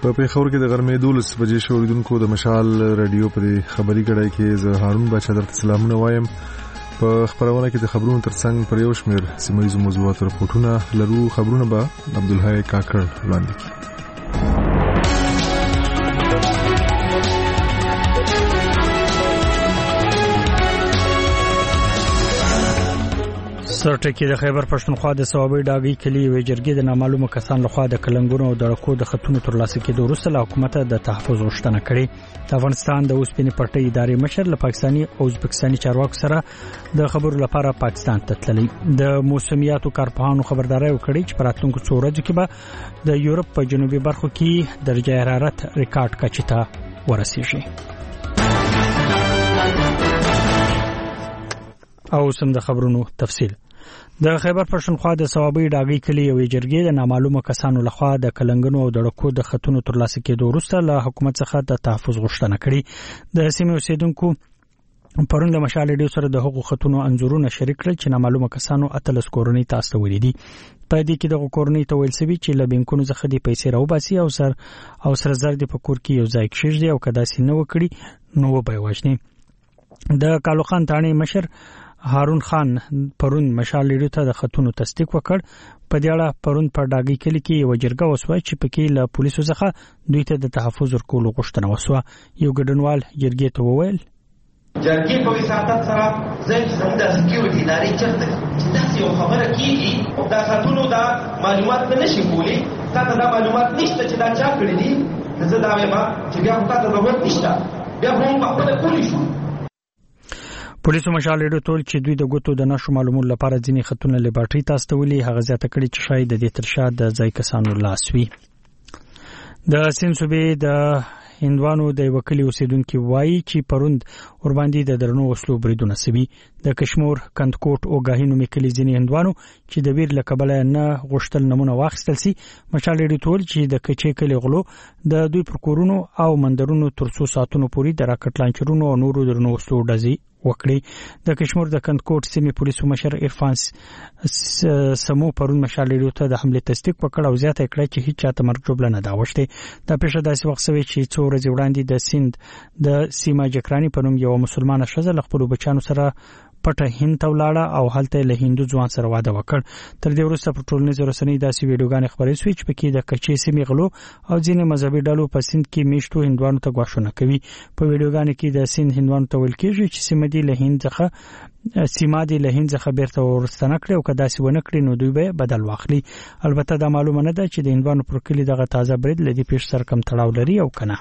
په پیښور کې د غرمې 12 بجې شوریدونکو د مشال رادیو پر خبري کړای کې زه هارون بچا درته سلامونه وایم. په خبرونه کې د خبرونو ترڅنګ پر یو شمېر سیمه ییزو موضوعاتو رپورټونه لرو. خبرونه به عبدالحی کاکړ وړاندې کړي. سرټکی د خیبر پښتونخوا د صوابۍ ډاګي کلی وی جرګې د نامعلومه کسان لخوا د کلنګونو او دړکو د خطونو تر لاسه کېدو وروسته له حکومت د تحفظ غوښتنه کړې. د افغانستان د اوسپنې پټۍ ادارې مشر له پاکستاني او ازبکستاني چارواکو سره د خبرو لپاره پاکستان ته تللی. د موسمیاتو کارپوهانو خبرداري وکړي چې په راتلونکو څو ورځو کې به د یورپ په جنوبي برخو کې درجه حرارت ریکارډ کچې ته ورسیږي. او سم د خبرونو تفصیل. د خیبر پښتونخوا د صوابۍ ډاګي کلی یو جرګې د نامعلومه کسانو لخوا د کلنګونو او دړکو د خطونو تر لاسه کېدو وروسته له حکومت څخه د تحفظ غوښتنه کړې. د سیمې اوسیدونکو پرون د مشال ډیو سره د حقوق خطونو انزورونه شریک کړل چې نامعلومه کسانو اتلس کورنۍ ته استولې دي. په دې کې د کورنۍ ته ویل شوی چې له بانکونو څخه د پیسې راوباسي او سر زر د پکور کې یو ځای کېږي او کدا سي نو وکړي نو به وښني. د کالو خان تانی مشر هارون خان پرون مشال لیډو ته د خطونو تصدیق وکړ. په دې اړه پرون په ډاګي کلی کې یو جرګه وسوه چې پکې له پولیسو څخه دوی ته د تحفظ ورکولو غوښتنه وسوه. یو ګډونوال جرګې ته وویل جرګې په وساتت سره زموږ د سکیورټي ادارې چرته چې تاسو یو خبره کیږي او دا خطونو دا معلومات نه شي کولی. تاسو دا معلومات نشته چې دا چا کړی دي. زه دا وایم چې بیا تاسو دا ضرورت نشته. بیا هم په خپل کولی شو. پولیسو مشال لیډو ټول چې دوی د ګوتو د نشو معلومات لپاره ځینې خطونه لیبارټري ته استولي. هغه زیاته کړي چې شاید د دې ترشا د ځای کسانو لاس وي. د سین صوبې د هندوانو د وکیل اوسیدونکو وایي چې پروند ور باندې د درنو وسلو بریدونه سوي. د کشمور کندکوټ او غاهینو میکلي ځینې هندوانو چې د ویر لکبل نه غشتل نمونه واخیستل سي. مشال لیډو ټول چې د کچې کلی غلو د دوی پرکورونو او مندرونو تر څو ساتونو پورې د راکټ لانچرونو او نورو درنو وسلو ډزي وکړي. د کشمیر د کندکوټ سیمې پولیسو مشر عرفان سمو پرون مشال لیډو ته د حمله تصدیق وکړ او زیاته کړه چې هیڅ چاته مرګ جوړ نه دا وشته. د پېښه داسې وخت سوي چې څو ورځې وړاندې د سند د سیما جکرانی په نوم یو مسلمانه ښځه له خپل بچانو سره پټه هند ته ولاړه او هلته له هندو ځوان سره واده وکړ. تر دې وروسته په ټولنیزو رسنیو داسې ویډیوګانې خبرې شوې چې پکې د کچې سیمې غلو او ځینې مذهبي ډلو په سند کې میشتو هندوانو ته غواښونه کوي. په ویډیوګانو کې د سند هندوانو ته ویل کېږي چې سیمه دی له هند څخه بیرته ورستنه کړي او کدا سی ونه کړي نو دوی به بدل واخلي. البته دا معلومه نه ده چې د هندوانو پر کلی دغه تازه برید لدی پیښ سره کم تړاو لري او کنه.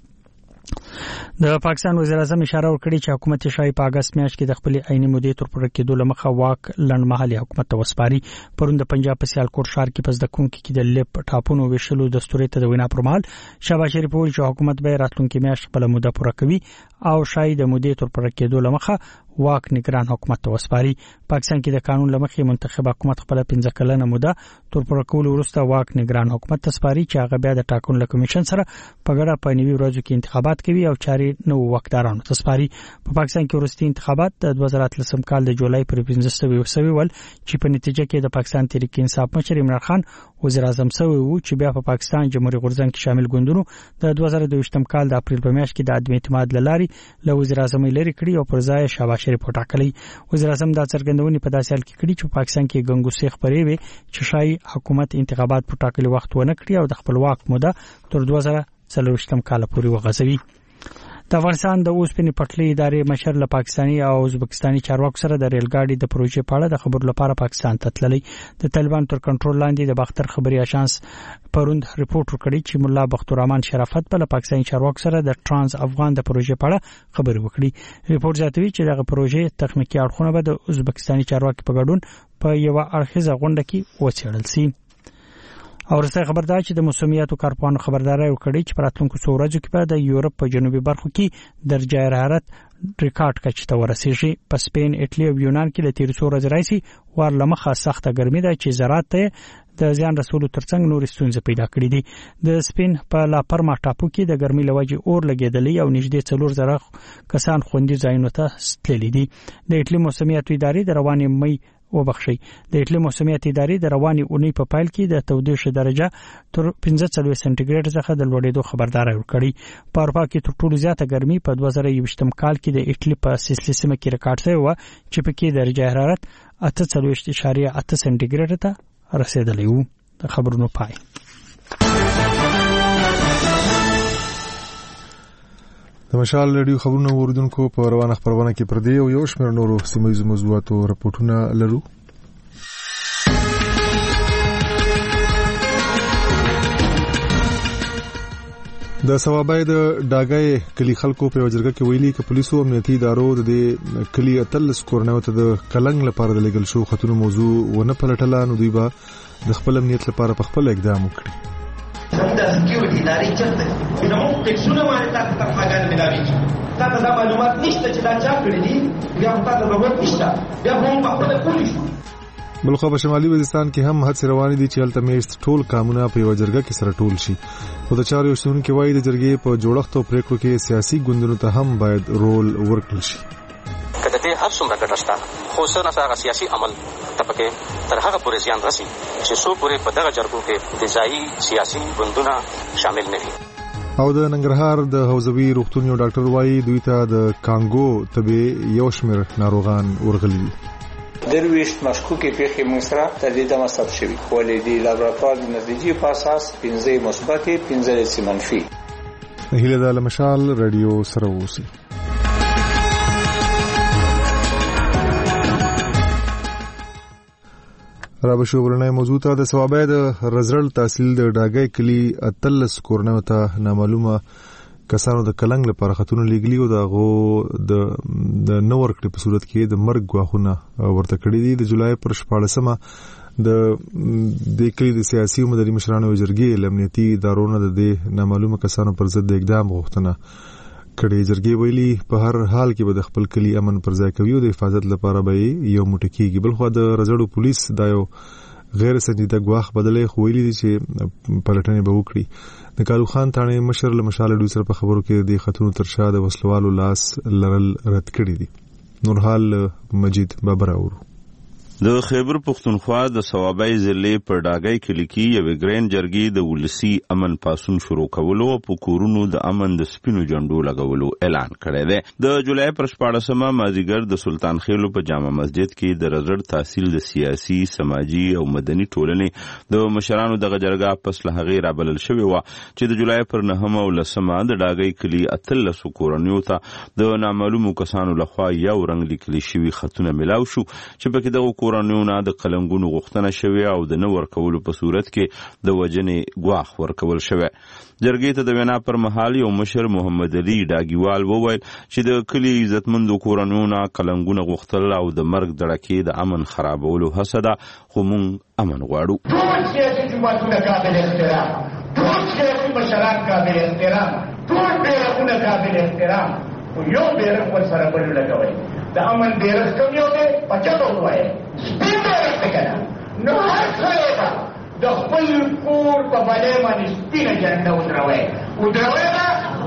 د پاکستان وزیر اعظم اشاره وکړي چې حکومت شای په اگست میاشت کې د خپل عیني مودې تر پوره کېدو لمخه واک لنډمهالي حکومت ته وسپاري. پرون د پنجاب په سیالکوټ ښار کې پس د کوونکو کې د لپ ټاپونو ویشلو دستور ته د وینا پر مهال شهباز شریف وویل چې حکومت به راتلونکي میاشت خپل موده پوره کوي او شای د مودې تر پوره کېدو لمخه واک نگران حکومت ته وسپاري. پاکستان کې د قانون لمخې منتخب حکومت خپل 15 کلنه موده تر پوره کولو وروسته واک نگران حکومت ته سپاري چې هغه بیا د ټاکنو کمیشن سره په ګډه په نیوي ورځو کې انتخابات کوي او چاري نو وکټارانو ته سپاري. په پاکستان کې وروستي انتخابات د 2013 کال د جولای پر 15 وسوي ول چې په نتیجه کې د پاکستان تحریک انصاف مشر عمران خان وزیر اعظم سوی وو چې بیا په پاکستان جمهوریت غورځنګ کې شامل ګوندونو د 2022 کال د اپریل په میاشت کې د عدم اعتماد لاري له وزیر اعظم لري کړی او پر ځای شهباز شریف وټاکلی. وزیر اعظم دا څرګندونې په داسې حال کې کړي چې پاکستان کې ګنګوسې خبرې وي چې شای حکومت انتخابات په ټاکلي وخت ونه کړی او د خپل واک موده تر 2024 کال پورې وغځوي. د افغانستان د اوسپنې پټلۍ ادارې مشر له پاکستاني او ازبکستاني چارواکو سره د ریل ګاډي د پروژې په اړه د خبرو لپاره پاکستان ته تللی. د طالبان تر کنټرول لاندې د باختر خبري اژانس پروند ریپورت ورکړی چې مولا بختوررحمان شرافت په پاکستاني چارواکو سره د ترانس افغان د پروژې په اړه خبرې وکړي. ریپورت زیاتوي چې دغه پروژې تخنیکی اړخونه به د ازبکستاني چارواکو په ګډون په یو اړخیزه غونډه کې وڅېړل شي. او رسای خبردار چې د موسمیاتو کارپوهانو خبرداري وکړي چې په راتلونکو څو ورځو کې به د یورپ په جنوبي برخو کې درجه حرارت ریکارډ کچې ته ورسیږي. په سپین، ایټالیا او یونان کې د تیر څو ورځې راځي ورلمخه سخته ګرمي ده چې زراعت ته د ځان رسولو ترڅنګ نور ستونزې پیدا کړې دي. د سپین په لا پرما ټاپو کې د ګرمۍ لوجې اور لګېدلې او نږدې 4,000 کسان خوندي ځایونو ته ستللي دي. د ایټالیا موسمیاتو ادارې د روانې مې وبخښي. د اټلی موسمیات ادارې د رواني اونۍ په پایل کې د تودوخې درجه تر 45 سنټیګریډ څخه د لوړېدو خبرداري ورکړي. په اروپا کې تر ټولو زیاته ګرمي په 2020 کال کې د اټلی په سیسلی سیمه کې ریکارډ شوی و چې په کې درجه حرارت 48.8 سنټیګریډ ته رسیدلی و. د خبرونو پای. د مشال رادیو خبرونه اوریدونکو په روانه خبرونه کې پر دې او یو شمېر نورو سیمایي موضوعاتو راپورټونه لرو. د ثوابای د ډاګای کلی خلکو په وجرګه کې ویلي چې پولیسو امنیتي ادارو د کلی اتلس کورنیو ته د کلنګ لپاره د لګل شو خطونو موضوع ونه پلټله، نو دوی به د خپل امنیت لپاره په خپل اقدام وکړي. څنګه سکیورټي ادارې چرته چې موږ ټیکسونه باندې تاسو ته څنګه ملاوي تاسو دا معلومات نشته چې دا چا کړی دي بیا تاسو ضرورت نشته بیا هم په خپل پولیس. بلخو په شمالي وزیرستان کې هم هڅې روانې دي چې هلته میشت ټول قانونه په یو جرګه کې سره ټول شي. خو د چارو شتونکو وایي د جرګې په جوړښت او پریکړو کې سیاسي ګوندونو ته هم باید رول ورکړل شي. کله ته هر څومره ګټشته خو سره هغه سیاسي عمل تپکه تر هغه پورې ځان راسي چې څو پورې په دغه جرګو کې د ځایي سیاسي ګوندونه شامل نه وي. او د ننګرهار د حوزوي روغتون یو ډاکټر وایي دوی ته د کانګو تبې یو شمېر ناروغان ورغلي دي. درویشت مشکوکې پیښې موږ سره تر دې دمه ثبت شوي، ولې د لابراتوار د نتیجې په اساس 15 مثبت 15 منفي. هیله ده له مشال رادیو سره اوسئ. رابشو ورنای موضوع ته د ثوابای د رزرل تحصیل د ډاګای کلی اتلس کورنیو ته نامعلومه کسانو د کلنګ لپاره خطونه لیږلي او دغه د نور کړي په صورت کې د مرګ غواخونه ورته کړی دي. د جولای پر 14مه د کلی د سیاسي او مدني مشرانو جرګې امنیتي ادارو نه د نامعلومه کسانو پر ضد د اقدام غوښتنه کړې. جرګې ویلي په هر حال کې به د خپل کلی امن پر ځای کوي او د حفاظت لپاره به یو موټی کېږي. بل خو د رزړو پولیس دا یو غیر سنجیده ګواښ بدلې خو ویلي دي چې پلټنې به وکړي. د کالو خان تانه مشر له مشال ډو سره په خبرو کې د خاتون تر شا د وسلوالو لاس لرل رد کړی دي. نورحال مجید بابر اورو. د خیبر پختونخوا د ثوابای ضلع پر ډاګای کلی کې یو ګرین جرګې د ولسی امن پاسون شروع کولو او په کورونو د امن د سپینو جنډو لګولو اعلان کړی دی. د جولای پر 14مه مازیګر د سلطان خیلو په جامع مسجد کې د رزړ تحصیل د سیاسي سماجی او مدني ټولنې د مشرانو دغه جرګه پس له هغې رابلل شوې و چې د جولای پر 9مه او 10مه د ډاګای کلی اتلس کورنیو ته د نامعلومو کسانو لخوا یو رنګ لیکل شوی خطونه ملاو شو چې په کې دغه کورنیونه د قلمګونو غوښتنه شوې او د نو ورکولو په صورت کې د وجنې ګواښ ورکول شوی. جرګې ته د وینا پر مهال یو مشر محمد علي ډاګیوال وویل چې د کلی عزتمندو کورنیونه قلمګونه غوښتل او د مرګ دړکې د امن خرابولو هڅه ده، خو موږ امن غواړو. ټول سیاسي جماعتونه قابل احترام، ټول سیاسي مشران قابل احترام، ټول بیرغونه قابل احترام، خو یو بیرغ ورسره بل لګوئ. د امن بیرغ کوم یو دی؟ پچټ ووایئ، سپین بیرغ دی که نه؟ نو هر سړی به د خپل کور په بلۍ باندې سپینه جنډه ودروئ به.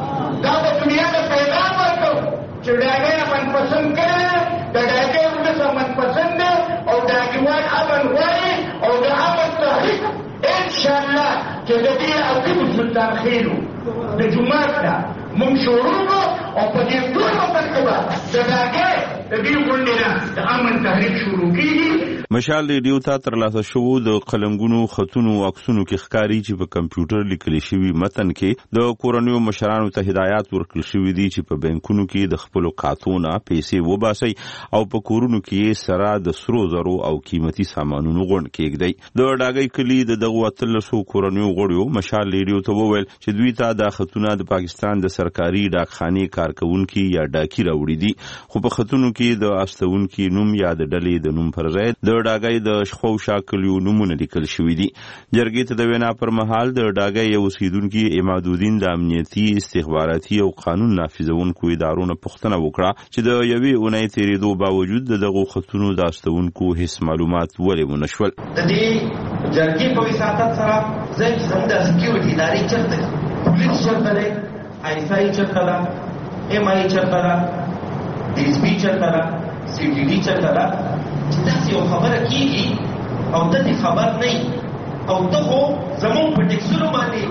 دا به دنیا ته پیغام ورکړو چې ډاګی امن پسند کړی دی، د ډاګی ولس امن پسند دی او ډاګیوال امن غواړي او د امن تحریک انشاءالله چې د دې عقیب سلطان خیلو د جومات نه موږ شروع کړو او په دې ټول وخت کې به د ډاګی د دې غونډې نه د امن تحریک شروع کېږي. مشال ریډیو ته ترلاسه شوو د قلمګونو خطونو عکسونو کې ښکاري چې په کمپیوټر لیکل شوی متن کې د کورنیو مشرانو ته هدایات ورکړل شوي دي چې په بانکونو کې د خپل کارتونه پیسې وباسي او په کورونو کې سره د سرو زرو او قیمتي سامانونو غونډ کېږي. د ډاګای کلی د دغه 1300 کورنیو غړیو مشال ریډیو ته وویل چې دوی ته د خطونه د پاکستان د سرکاري ډاکخانې کارکونکو یا ډاکی راوړي دي، خو په خطونو کې د استونکو نوم یا د ډلې د نوم پر ځای د ډاګای د شخو شاکلیو نمونه لیکل شوی دي. جرګې ته د وینا پر مهال د ډاګای یو اوسیدونکو امادالدین د امنیتي استخباراتي او قانون نافذونکو ادارو نه پوښتنه وکړه چې د یوې اونۍ تیریدو باوجود دغه خطونو د استونکو هیڅ معلومات ولې ونشول. د دې جرګې په وساطت سره زموږ د سکیورټي ادارې چرته دي؟ پولیس چرته دی؟ ISI چرته ده؟ MI چرته ده؟ DSP چرته ده؟ CTD چرته ده؟ چې داسې یو خبره کېږي او ته دې خبر نه او ته خو زمونږ په ټیکسونو باندې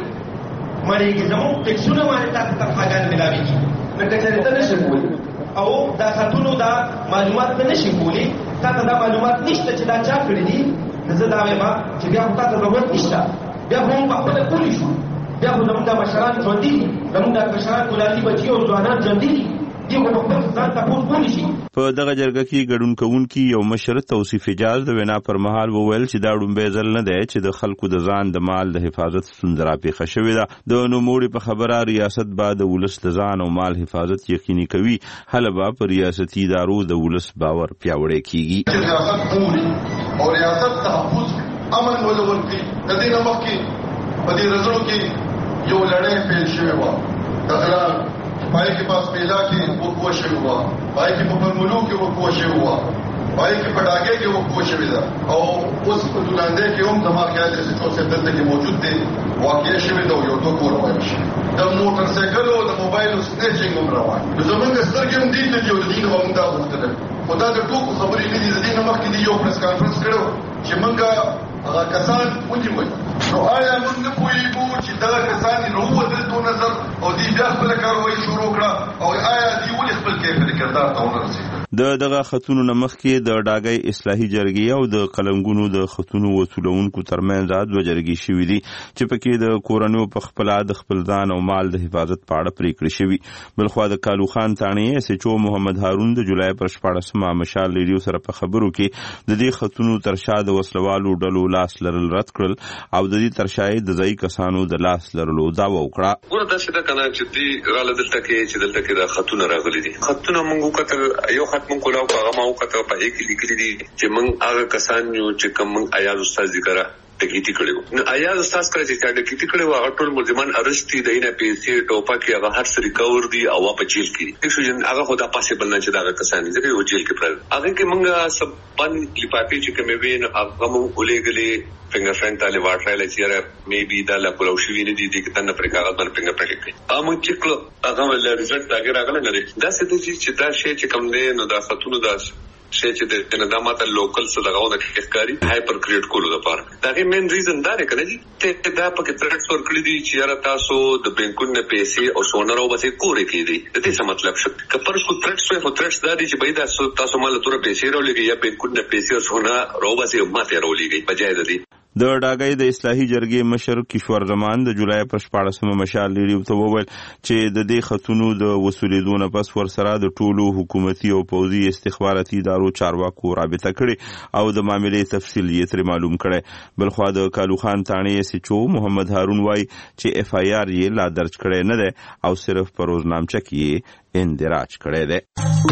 مړېږي، زمونږ ټیکسونو باندې تاسو تنخواګانې ملاوېږي. لکه چې ته نشې کولی او دا خطونو دا معلومات ته نشي کولی، تا ته دا معلومات نشته چې دا چا کړي دي، نو زه دا وایم چې بیا خو تا ته ضرورت نشته، بیا خو موږ پخپله کولی شو، بیا خو زمونږ دا مشران ژوندي دي، زمونږ دا مشران ګلالي بچي او ځوانان ژوندي دي، دي خو پخپل ځان تپوس کولی شي. په دغه جرګه کې ګډون کوونکي یو مشر توصیف اجاز د وینا پر مهال وویل چې دا ډومبی ځل نه دی چې د خلکو د ځان د مال د حفاظت ستونزه راپېښه شوې ده. د نوموړي په خبره ریاست به د ولس د ځان او مال حفاظت یقیني کوي، هله به په ریاستي ادارو د ولس باور پیاوړی کیږي. ریاست پوری او ریاست تحفظ امن ولول کی د دې نه مخکې په دې رزلو کې یو لړۍ پیل شوې وه، دغه پای کې پاس پیلا کې وقوع شوی و، پای کې په پرملو کې وقوع شوی و، پای کې په ډاګه کې وقوع شوی ده او اوس په دولانده کې هم زما خیال دی چې څه دلته کې موجود دی واقع شوی ده او یو دوه کور وایي شي د موټر سایکل او د موبایل سنیچینګ هم روان دي. زمونږ سترګې هم دي چې د دې هم دا وختل خدا د ټوکو خبرې نه دي، د دې نه مخکې دی یو پریس کانفرنس کړو چې مونږه هغه کسان ونیول، نو آیا موږ نه پوهېږو چې دغه کسان یې راووتل تو نظر او دوی بیا خپله کاروایي شروع کړه او آیا دوی ولې خپل کیفیت کردار ته ونه رسېدل؟ د دغه خطونو نه مخکې د ډاګۍ اصلاحي جرګې او د قلمګونو د خطونو وصولونکو ترمنځ دوه جرګې شوي دي چې پکې د کورنیو په خپله د خپل ځان او مال د حفاظت په اړه پریکړې شوي. بلخوا د کالو خان تاڼې SHO محمد هارون د جولای پر 14 مشال ریډیو سره په خبرو کې د دې خطونو تر شا د وسلوالو ډلو لاس لرل رد کړل او د دې تر شا د ځایي کسانو د لاس لرلو دعوه وکړه. ګوره داسې ده که نه چې دوی راله دلته کې دا خطونه راغلي دي، خطونه موږ وکتل، یو خط موږ کولاو هغه ما وکتل په هغې کې لیکلي دي چې موږ هغه کسان یو چې کوم موږ ایاز استاد ذکره ډکیټي کړی وو. نو ایاز استاد کله چې ډکیټي کړی وو هغه ټول ملزمان ارسټ دي، د نه پیسې ټوپکې هغه هر څه ریکور دي او په جیل کې دي. هغه خو دا پاسبل نه چې دا کسان دي چې جیل کې پرل هغه کې موږ سب باندې لپاپې چې کومې وین هغه موږ ولېګلې فنگر فرند تعالی واټرایل چې مې بي دا لا کولاو شوی نه دي د کتن پر کاغذ باندې فنگر پرنټ کړي امو چې کله هغه ول ریزلټ داګه راغله نه دا څه دي چې دا شی چې کوم نه نو دا خطونه دا شی چې د نظامات لوکل څخه دغه د ښکاری هایپر کریټ کولو لپاره دا غي مین ریزن دا نه کنه چې دا پکې ترټ ور کړی دي چې را تاسو د بانکونو پیسې او سونر او بس کورې کېدی د دې څه مطلب شو کپر شو ترټ سو هو ترټ دا دي چې بيد تاسو مال تور پیسې راولېږي یا بانکونو پیسې او سونر او بس ماته راولېږي بجای د دې د ډاګۍ د اصلاحي جرګې مشر کشور زمان د جولای پر 14 مشال ریډیو ته وویل چې د دې خطونو د وسولېدو نه پس ورسره د ټولو حکومتي او پوځي استخباراتي ادارو چارواکو رابطه کړې او د معاملې تفصیل یې ترې معلوم کړی. بلخوا د کالو خان تاڼې SHO محمد هارون وایي چې FIR یې لا درج کړی نه دی او صرف په روزنامچه کې یې اندراج کړی دی.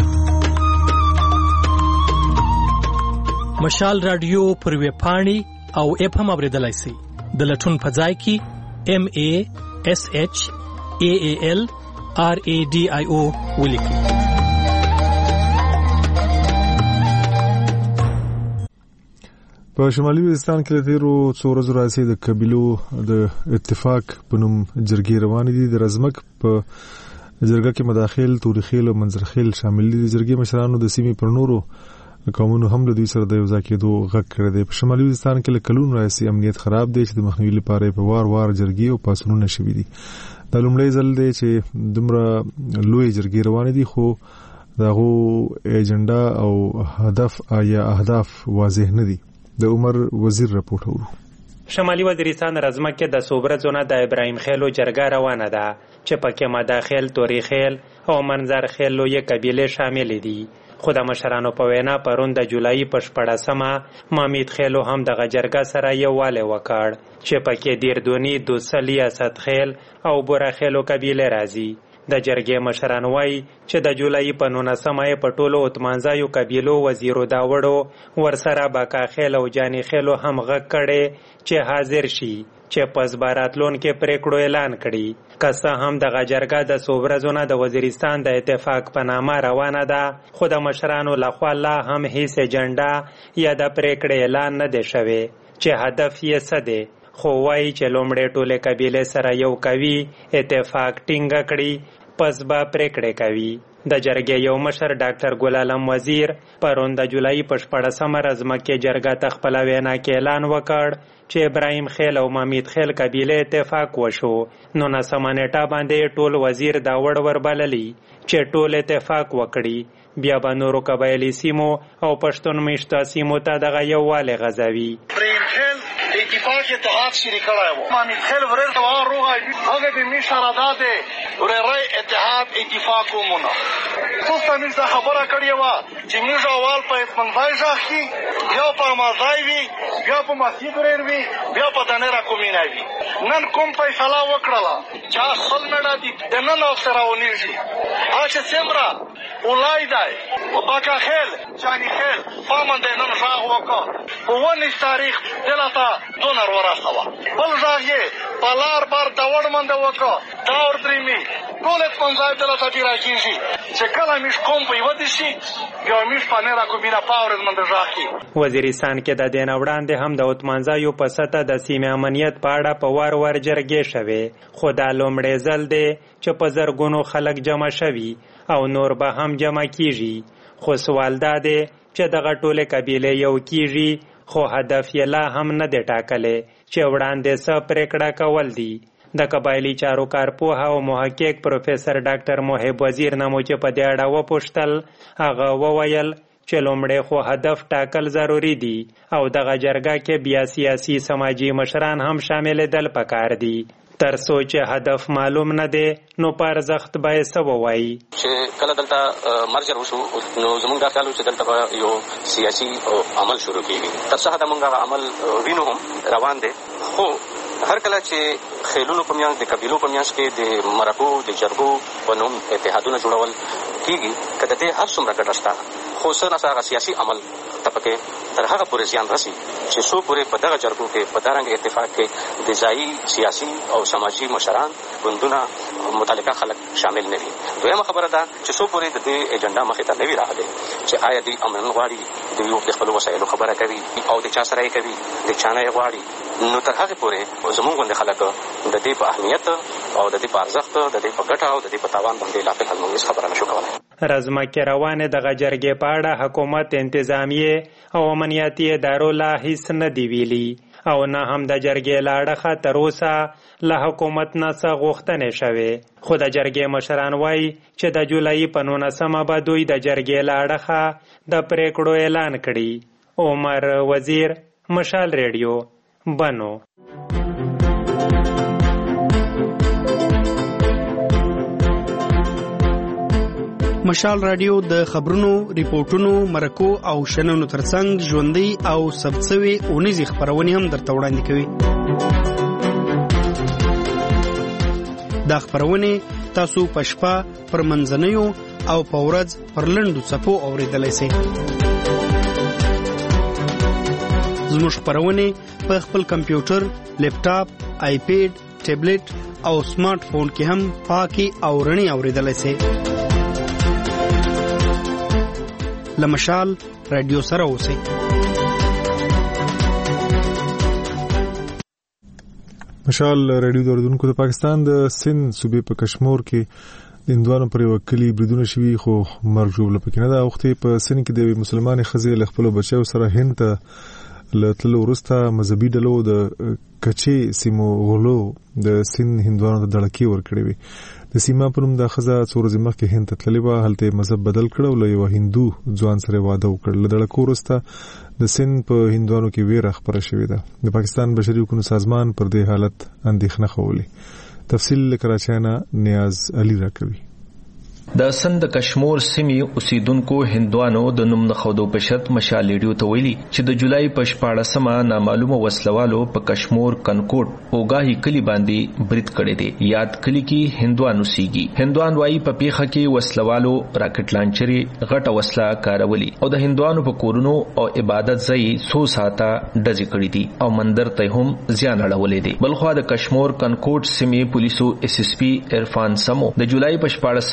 مشال رادیو پر ویبپاڼې او اپ هم اوریدلای شي د لټون په ځای کې MASHALRADIO ولیکئ. په شمالي وزیرستان کې د تیرو څو ورځو راځي د قبیلو د اتفاق په نوم جرګې روانې دي. د رزمک په جرګه کې مداخل تورخیل او منظرخیل شامل دي. د جرګې مشرانو د سیمې پر نورو قومونو هم له دوی سره د یو ځای کېدو غږ کړی دی. په شمالي وزیرستان کې له کلونو راهیسې امنیت خراب دی چې د مخنیوي لپاره په وار جرګې او پاڅونونه شوي دي. دا لومړی ځل دی چې دومره لوی جرګې روانې دي خو د هغو ایجنډا او اهداف واضح نه دي. د عمر وزیر رپورټ اورو. شمالي وزیرستان رزمک کې د صوبرځونه د ابراهیم خیلو جرګه روانه ده چې پکې مداخل تورخیل او منظرخیل لوی قبیله شامل دي. خو د مشرانو په وینا پرون د جولای په 14 مامید خیلو هم د جرګه سره یووالی وکړ چې پکې دیردونی دوسلی اسد خیل او بورا خیلو قبیله راځي. د جرګې مشران وایي چې د جولای په 19 په ټولو اتمانځایو قبیلو وزیرو داوړو ورسره باکا خیل او جانی خیلو هم غږ کړي چې حاضر شي چې پس باراتلون کې پریکړو اعلان کړي. که څه هم د جرګه د صوبرځونه د وزیرستان د اتفاق په نامه روانه ده خو د مشرانو لخوا لا هم هیڅ اجنډا یا د پریکړې اعلان نه دی شوی چې هدف یې څه دی. خو وایي چې لومړی ټولې قبیلې سره یو کوي اتفاق ټینګ کړي پس به پریکړې کوي. د جرګې یو مشر ډاکټر ګل عالم وزیر پرون د جولای په 14مه ورځ مکه جرګه ته خپل وینا کې اعلان وکړ چې ابراهیم خیل او مامید خیل قبیله اتفاق وشو. نو نسمانېټا باندې ټول وزیر دا وړ وربللی چې ټول اتفاق وکړي بیا به نورو قبایلی سیمو او پښتون میشته سیمو ته دغه یووالی غځوي. ابراهیم خیل اتفاق اتحاد شری کړی و. مامید خیل ورته وار روغای هغه به می سره داده ورای اتحاد اتفاق ومنه. تاسو می څه خبره کړی و چې موږ اول په منځای ځاخي بیا په مازای وی بیا په مسجد وروي بیا په دنيرا کومینای وی. نن کوم فیصله وکړه چې خپل مړه دي د نن او سره ونیږي اچھا سمرا اولای دی او باکا خیل چانی خیل پامن د نن ښاغ وکړه په 19 تاریخ دلته دونر ورسوه بل ځای پلار بار دا وړمنده وکړه دا ورتريمي ټول پنځای دلته دی راکېږي چې کله مش کوم په یو دي شي بیا مش پنيرا کومینه پاور منده ځاخي. وزیرستان کې د دین وړاندې هم د اوتمانځایو په سطح د سیمې امنیت په اړه په وار وار جرګې شوې خو دا لومړی ځل دی چې په زرګونو خلک جمع شوي او نور به هم جمع کیږي. خو سوال دا دی چې دغه ټولې قبیلې یو کیږي خو هدف یې لا هم نه دی ټاکلی چې وړاندې څه پریکړه کول دي. د قبایلی چارو کارپوه او محقق پروفیسر ډاکټر محب وزیر نامو چې په دې اړه وپوښتل هغه وویل چې لومړی خو هدف ټاکل ضروری دي او دغه جرګه کې بیا سیاسي سماجی مشران هم شامل دل پکار دي. تر سوچ هدف معلوم نه دی نو پر زخت به څه وایي چې کله دلته مرجر وشو نو زمونږ دا خیال چې دلته یو سیاسي عمل شروع کیږي تر څه د مونږ عمل وینو هم روان دي. خو هر کله چې خیلونو په میانس د قبیلو په میانس کې د مرکو د جرګو په نوم اتحادونه جوړول کیږي کله دې هر څومره ګټه شته خو سره سره سیاسي عمل تپکه تر هغه پورې زیان رسي چې څو پورې په دغه جرګو کې په دارنګ اتفاق کې د ځایي سیاسي او سماجی مشران ګوندونه متعلقه خلک شامل نه وي. دویمه خبره ده چې څو پورې د دې ایجنډا مخې ته نه وي راغلي چې آیا دې امن غواړي د یو خپل وسایلو خبره کوي او د چا سره یې کوي د چا نه غواړي نو تر هغه پورې زموږ غوندې خلک د دې په اهمیت او د دې په ارزښت د دې په ګټه او د دې په تاوان باندې لا فکر موږ خبره نشو کولای. رزمه کې روانه دغه جرګې په اړه حکومت انتظامیه او امنیتي ادارو لا هیڅ نه دی ویلي او نه هم د جرګې لا اړخه تر اوسه له حکومت نه څه غوښتنې شوې. خو د جرګې مشران وایي چې د جولای په 19مه به دوی د جرګې لا اړخه د پریکړو اعلان کړي. عمر وزیر، مشال ریډیو، بنو. مشال رادیو د خبرونو، ریپورتونو، مرکو او شننو ترڅنګ ژوندۍ او ثبتسوي اونیزي خبرونه هم درته وړاندې کوي. دا خبرونه تاسو په شپه پر منځنیو او په ورځ پر لنډو صفو اوریدلای شئ. زموږ خبرونه په خپل کمپیوټر، لیپټاپ، آیپیډ، ټابلیټ او سمارټ فون کې هم پاکي او رڼي اوریدلای شئ. لمشال رادیو سره اوسئ. مشال رادیو دردونکو د پاکستان د سند صوبې په کشمور کې د هندوانو پر یو کلی بریدونه شوي خو مرګ ژوبله پکې نه ده اوختې. په سند کې د مسلمانې ښځې له خپلو بچیو سره هند ته له تللو وروسته مذهبي ډلو د کچې سیمو غلو د سند هندوانو ته دړکې ورکړې وې. د سیما په نوم د ښځه څو ورځې مخکې هند ته تللې وه. هلته یې مذهب بدل کړ او له یوه هندو ځوان سره واده وکړ. له دړکو وروسته د سند په هندوانو کې ویره خپره شوې ده. د پاکستان بشري حقوقو سازمان پر دې حالت اندېښنه ښولې. تفصیل له کراچۍ نه نیاز علي راکوي. د سند کشمور سیمې اوسیدونکو هندوانو د نوم نخودو پشت مشال ریډیو ته ویلي چې د جولای په 14مه نامعلومه وسلوالو په کشمور کنکوټ اوګاهي کلی باندې برید کړی دی. یاد کلی کې هندوانو سیږي. هندوان وايي په پیخه کې وسلوالو راکټ لانچري غټه وسله کارولی او د هندوانو په کورونو او عبادت ځای سو ساته ډزې کړې دي او مندر ته هم زیان اړولې دي. بلخو د کشمور کنکوټ سیمې پولیسو اس اس پی عرفان سمو د جولای په 14مه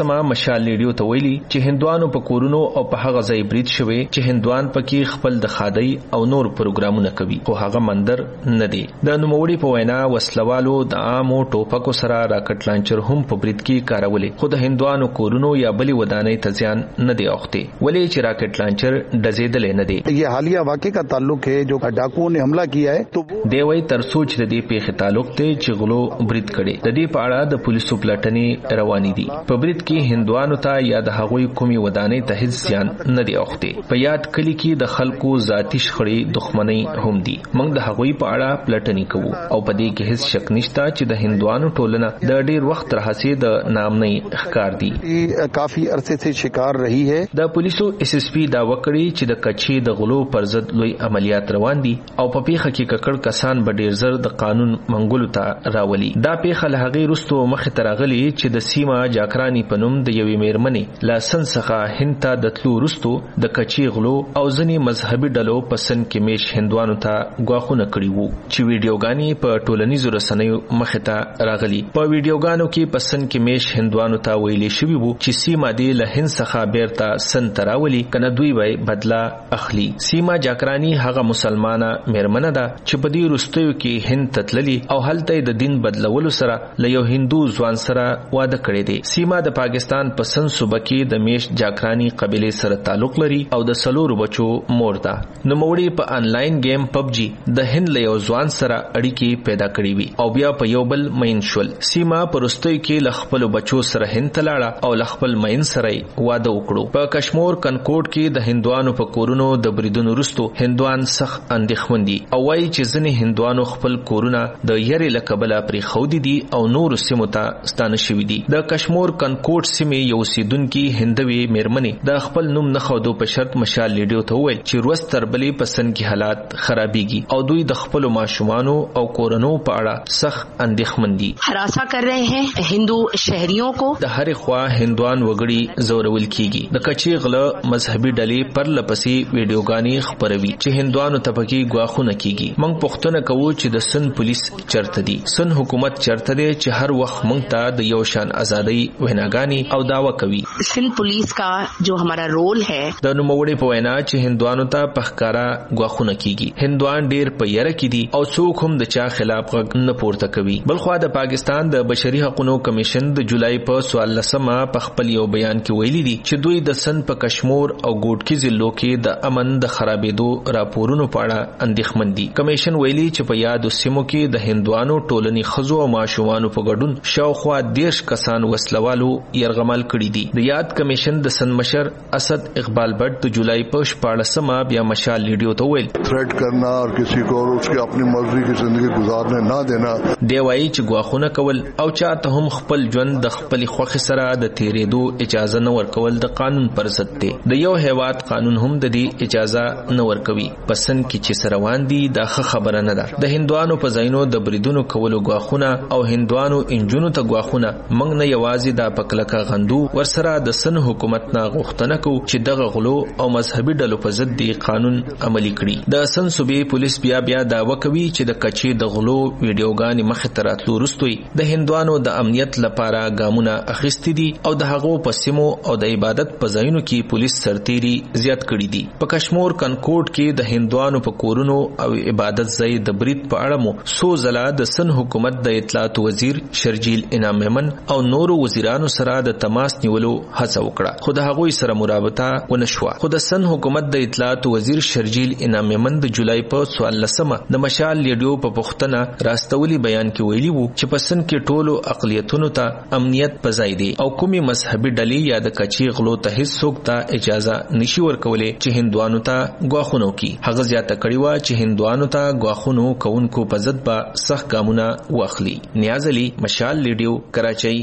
مشال ریډیو ته ویلي چې هندوانو په کورونو او په هغه ځای برید شوی چې هندوان پکې خپل د خادي او نور پروګرامونه کوي خو هغه مندر نه دی. د نوموړي په وینا وسلوالو د عامو ټوپکو سره راکټ لانچر هم په برید کې کارولې خو د هندوانو کورونو یا بلی ودانۍ ته ځان نه دی اوخته ولې چې راکټ لانچر ډزیدل نه دی. یہ حالیہ واقعے کا تعلق ہے جو ڈاکوؤں نے حملہ کیا ہے تو دی وی تر سوچ د دې پیښې تعلق ته چې غلو برید کړي. د دې په اړه د پولیسو پلټنې روانې دي. په برید کې هندوانو ته یا د هغوی کومي ودانۍ ته هیڅ ځان نه دی اوخته. په یاد کلی کې د خلکو ذاتی شخړې دښمنۍ هم دي. موږ د هغوی په اړه پلټنې کوو او په دې کې هیڅ شک نشته چې د هندوانو ټولنه د ډیر وخت راهسي د نامنۍ ښکار دي. کافی عرصے سے شکار رہی ہے. د پولیسو اس اس پی دا وکړي چې د کچې د غلو پر ضد لوی عملیات روان دي او په پیښه کې ککړ کسان به ډیر زر د قانون منګولو ته راولي. دا پیښه له هغې وروسته مخې ته راغلې چې د سیمه جاکرانی په نوم د یوې میرمنې له سن څخه هند ته د تلو وروسته د کچې غلو او ځینې مذهبي ډلو په سن کې میش هندوانو ته ګواښونه کړي وو چې ویډیوګانې په ټولنیزو رسنیو مخې ته راغلي. په ویډیوګانو کې په سن کې میش هندوانو ته ویلې شوي وو چې سیمه دې له هند څخه بیرته سن ته راولي کنه دوی به بدلا اخلي. سیمه جاکرانی هغه مسلمانه میرمنه ده چې په دې وروستیو کې هند ته تللي او هلته د دین بدلولو سره له یو هندو ځوان سره واده کړی دی. سیمه د پاکستان په سن صوبه کې د میش جاکرانی قبیله سره تعلق لري او د سلورو بچو مور ده. نوموړي په انلاین گیم پبجی د هند له یو ځوان سره اړیکې پیدا کړې وي او بیا په یو بل مین شول. سیمه په وروستیو کې له خپل بچو سره هند ته لاړه او له خپل مین سره واده وکړو. په کشمور کنکوټ کې د هندوانو په کورونو د بریدونو وروسته هندوان سخت اندېښمن دي او وايي چې ځینې هندوانو خپل کورونه د یری له کبله پرې خودي دي او نور سیمو ته ستانه شوي دي. د کشمور کنکوټ سیمې یو اوسیدونکي هندوي میرمنې د خپل نوم نه ښودو په شرط مشال ریډیو ته وویل چې ورځ تر بلې په سن کې حالات خرابېږي او دوی د خپلو ماشومانو او کورنو په اړه سخت اندېښمن دي. هراسا کر رہے ہیں هندو شہریوں کو. د هرې خوا هندوان وګړي زورول کیږي. د کچې غله مذهبي ډلې پر لپسې ویډیوګانې خپروي چې هندوانو ته پکې ګواښونه کیږي. موږ پوښتنه کوو چې د سن پولیس چرته دي؟ سن حکومت چرته دی چې هر وخت موږ ته د یو شان ازادۍ ویناګانې او داوا کوي؟ سن پولیس کا جو ہمارا رول ہے. د نوموړي په وینا چې هندوانو ته په ښکارا ګواښونه کیږي. هندوان ډیر په یره کې دي او څوک هم د چا خلاف غږ نه پورته کوي. بلخوا د پاکستان د بشري حقوقو کمیشن د جولای په 14 په خپل یو بیان کې ویلي دي چې دوی د سن په کشمور او ګوټکی ضلعو کې د امن د خرابېدو راپورونو په اړه اندېښمن دي. کمیشن ویلي چې په یادو سیمو کې د هندوانو ټولني ښځو او ماشومانو په ګډون شاوخوا 10 کسان وسلوالو یرغمل کړي دي. د یاد کمیشن د سن مشر اسد اقبال بٹ د جولای په 14 بیا مشال ریډیو ته ویل تھریٹ کرنا اور کسی کو اس کی اپنی مرضی کی زندگی گزارنے نہ دینا. دی وایي چې ګواښونه کول او چاته هم خپل ژوند د خپل خوښ سره د تیرېدو اجازه نه ورکول د قانون پر ضد دی. د یو هیواد قانون هم د دې اجازه نه ورکوي. پسند کې چې روان دي دا خبره نه ده. د هندوانو په ځایونو د بریدونو کولو ګواښونه او هندوانو انجونو ته ګواښونه موږ نه یوازې د پکلکا غندو ورسره د سن حکومت نه غوښتنه کوو چې دغه غلو او مذهبي ډلو په ضد دی قانون عملي کړي. د سن صوبې پولیس بیا دعوه کوي چې د کچې د غلو ویډیوګانې مخې ته راتلو وروسته د هندوانو د امنیت لپاره ګامونه اخیستي دي او د هغو په سیمو او د عبادت په ځایونو کې پولیس سرتیري زیات کړي دي. په کشمور کنکوټ کې د هندوانو په کورونو او عبادت ځای د برید په اړه مو څو ځله د سن حکومت د اطلاعات وزیر شرجیل انعام میمن او نورو وزیرانو سره د تماس نیولو هڅه وکړه خو د هغوی سره مرابطه ونه شوه. خو د سن حکومت د اطلاعات وزیر شرجیل انعام میمن د جولای په 14 د مشال ریډیو په پوښتنه راستولي بیان کې ویلي وو چې په سن کې ټولو اقلیتونو ته امنیت په ځای دی او کومي مذهبي ډلې یا د کچې غلو ته هیڅ څوک ته اجازه نشي ورکولای چې هندوانو ته ګواښونه وکړي. هغه زیاته کړې وه چې هندوانو ته ګواښونو کوونکو په ضد به سخت ګامونه واخلي. نیاز علي، مشال ریډیو، کراچۍ.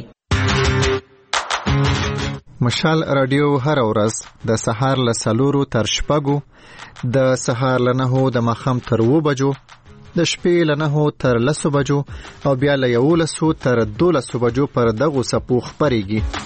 مشال رادیو هر ورځ د سهار له 4 تر 6، د سهار له 9 د ماښام تر 2 بجو، د شپې له 9 تر 10 بجو او بیا له 11 تر 12 بجو پر دغو څپو خپرېږي.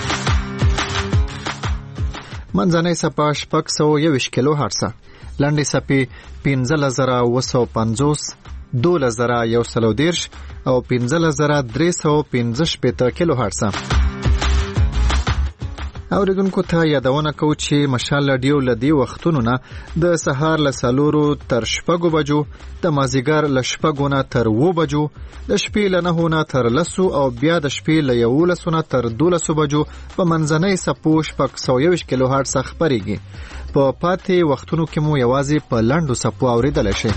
منځنۍ څپه 621 کیلو هرتز، لنډې څپې 15950، 12130 او 15315 کیلو هرتز. اوریدونکو ته یادونه کوو چې مشال رادیو لدی وختونو نه د سهار له 4 تر 6 بجو، د مازیګر له 6 نه تر 7 بجو، د شپې له 9 نه تر 10 او بیا د شپې له 11 نه تر 12 بجو په منځنۍ سپو 121 کیلو هرتز خبريږي. په پاتې وختونو کې مو یوازې په لاندو سپو اوریدل شي.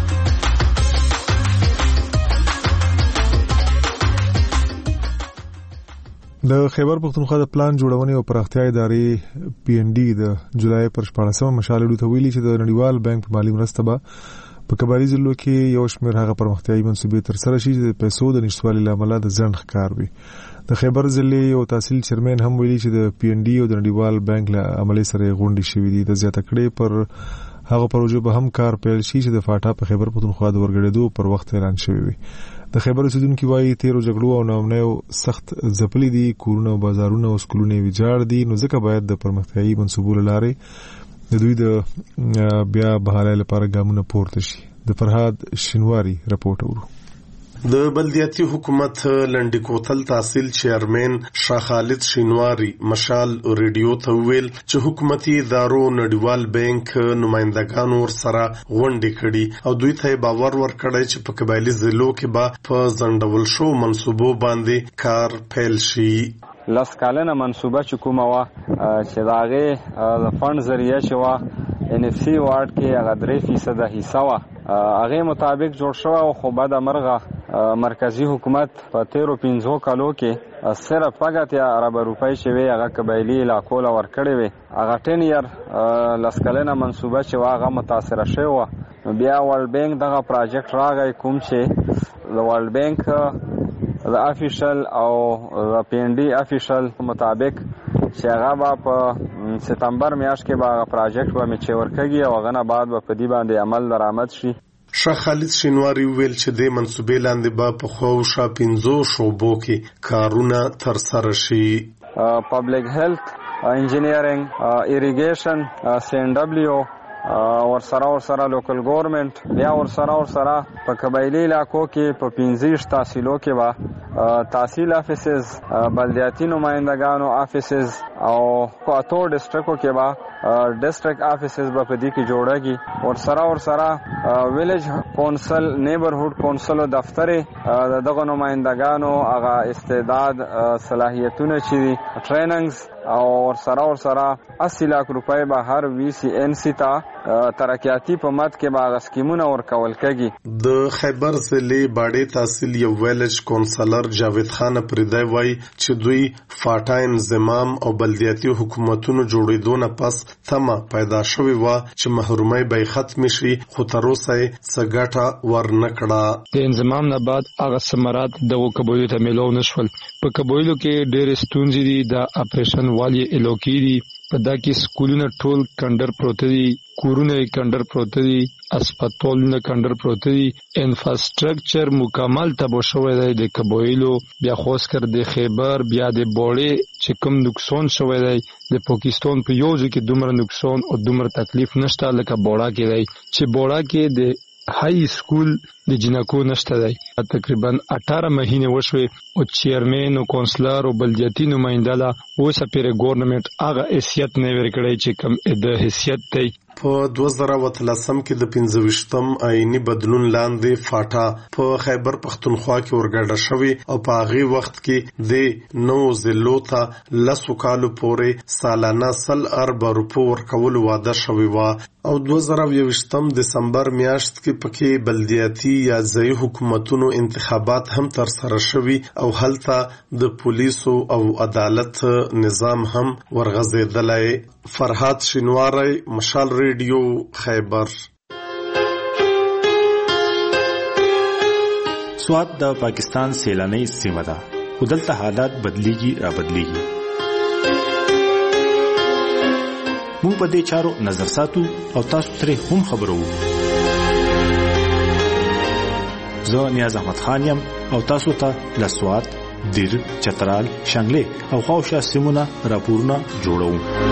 د خیبر پختونخوا د پلان جوړونې او پراختیا ادارې پی ان ډي د جولای پر 14 مشال ته ویلي چې د نړیوال بانک په مالی مرسته به په کباري ضلعو کې یو شمېر هغه پرمختیایي منصوبې تر سره شي چې د پیسو د نشټوالي لامل د ځنډ ښکار وي. د خیبر ضلع او تحصیل چیرمن هم ویلي چې د پی ان ډي او د نړیوال بانک له عملي سره غونډې شوې دي. د زیاته کړې پر هغه پروژو به هم کار پیل شي چې د فاټا په خیبر پختونخوا د ورګړېدو پر وخت اعلان شوی وي. د خیبر اوسیدونکو وايي تیرو جګړو او ناامنیو سخت ځپلي دي، کورونه او بازارونه او سکولونه ویجاړ دي، نو ځکه باید د پرمختیایي منصوبو لارې د دوی د بیا بحالۍ لپاره ګامونه پورته شي. د فرهاد شینواری رپورټ اورو. د بلدیاتي حکومت لنډی کوتل تحصیل چیرمن شاه خالد شینواری مشال ریډیو ته ویل چې حکومتي ادارو نړیوال بانک نمائندګانو ورسره غونډې کړي او دوی ته باور ورکړی چې په قبایلی ضلعو کې به په ځنډول شو منصوبو باندې کار پیل شي. لاس کالنه منصوبه چې کومه وا چې داغه د فند ذریعہ شو ان اف سی وارد کې هغه 3% حصہ وا هغه مطابق جوړ شو او خو بعد مرغه مرکزی حکومت په 13-15 کالو کې صرف فقط یا عرب روپۍ شوی هغه قبایلی علاقو لا ور کړی وي. هغه 10 یار لسکلنه منصوبه چې هغه متاثر شوی. بیا ورلد بانک دغه پروجیکټ راغی کوم چې د ورلد بانک د افیشل او د پی ان ډي افیشل مطابق چې هغه په ستمبر میاشت کې به پروجیکټ به میچور کېږي او هغه نه بعد به په دې باندې عمل درآمد شي. شاه خالد شینواری ویل چې د منصوبې لاندې به په خو 15 شعبو کې کارونه تر سره شي. پبلک هیلث، انجینیرینګ، ایریګیشن، سی ان ډبلیو ورسره لوکل ګورنمنت، بیا ورسره په قبایلی علاقو کې په 15 تحصیلو کې به تحصیل افیسز، بلدیاتي نمائندګانو افیسز او په اتو ډیسټریکټو کې به ډیسټریکټ افیسز به په دې کې جوړیږي. ورسره ویلیج کونسل، نیبرهود کونسل دفتر دغه نمائندګانو هغه استعداد صلاحیتونه چې ټریننګز او ورسره 80 لک روپۍ به هر وی سی ان سی ته ترقیاتی په مد کې به غسکیمونه ورکول کېږي. د خیبر ضلع باډي تحصیل یو ویلیج کونسلر جاوید خان پردای وای چې دوی فاټا انضمام او بلدیاتي حکومتونو جوړېدو نه پس تمه پیدا شوې و چې محرومۍ به ختم شي، خو تر اوسه څه ګټه ورنکړه. د انضمام نه بعد هغه ثمرات د قبایلو ته ملو نشول. په قبایلو کې ډېر ستونزې دي، د اپریشن والی الوکی دي، په دا کې سکولونه ټول کندر پروت دي، کورونه کندر پروت دي، اسپیټالونه کندر پروت دي، انفراستراکچر مکمل تباہ شوی دی د قبایلو. بیا خاص کر د خیبر بیا د بوړې چې کوم نقصان شوی دی د پاکستان په یوځ کې دومره نقصان او دومره تکلیف نشته لکه بوړا کې دی چې بوړا کې د های سکول د جنکو نشته دی. تقریبا 18 مهینه وشوي او چیرمن او کونسلر او بلدیاتي نماینده لا اوسه پر ګورنمنت هغه حیثیت نه ورکړی چې کوم د حیثیت دی. په 2013 کې د 25م آئینی بدلون لاندې فاټا په خیبر پختونخوا کې ورګډه شوی او په هغه وخت کې د نو ضلعو ته لسو کالو پورې سالانه 100 ارب روپو ورکول وعده شوی و او 2020 دسمبر میاشت کې پکې بلدیاتي یا ځایي حکومتونو انتخابات هم تر سره شوی او هلته د پولیسو او عدالت نظام هم ورغزیدلی. فرهاد شینواری مشال ریډیو خیبر. سوات د پاکستان سیلانی سیمه ده، ودلته حالات بدلیږي را بدلیږي. موږ په دې چارو نظر ساتو او تاسو ترې هم خبرو. زه نیاز احمد خان یم او تاسو ته له سوات، دیر، چترال، شانګلې او خاوشا سیمونه راپورونه جوړوم.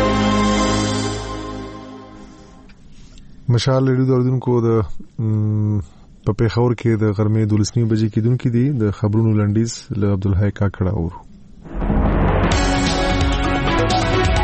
مشال ریډیو دردونکو د په پیښور کې د غرمې 12 بجې کېدونکې دي د خبرونو لنډیز له عبدالحی کاکړه اورو.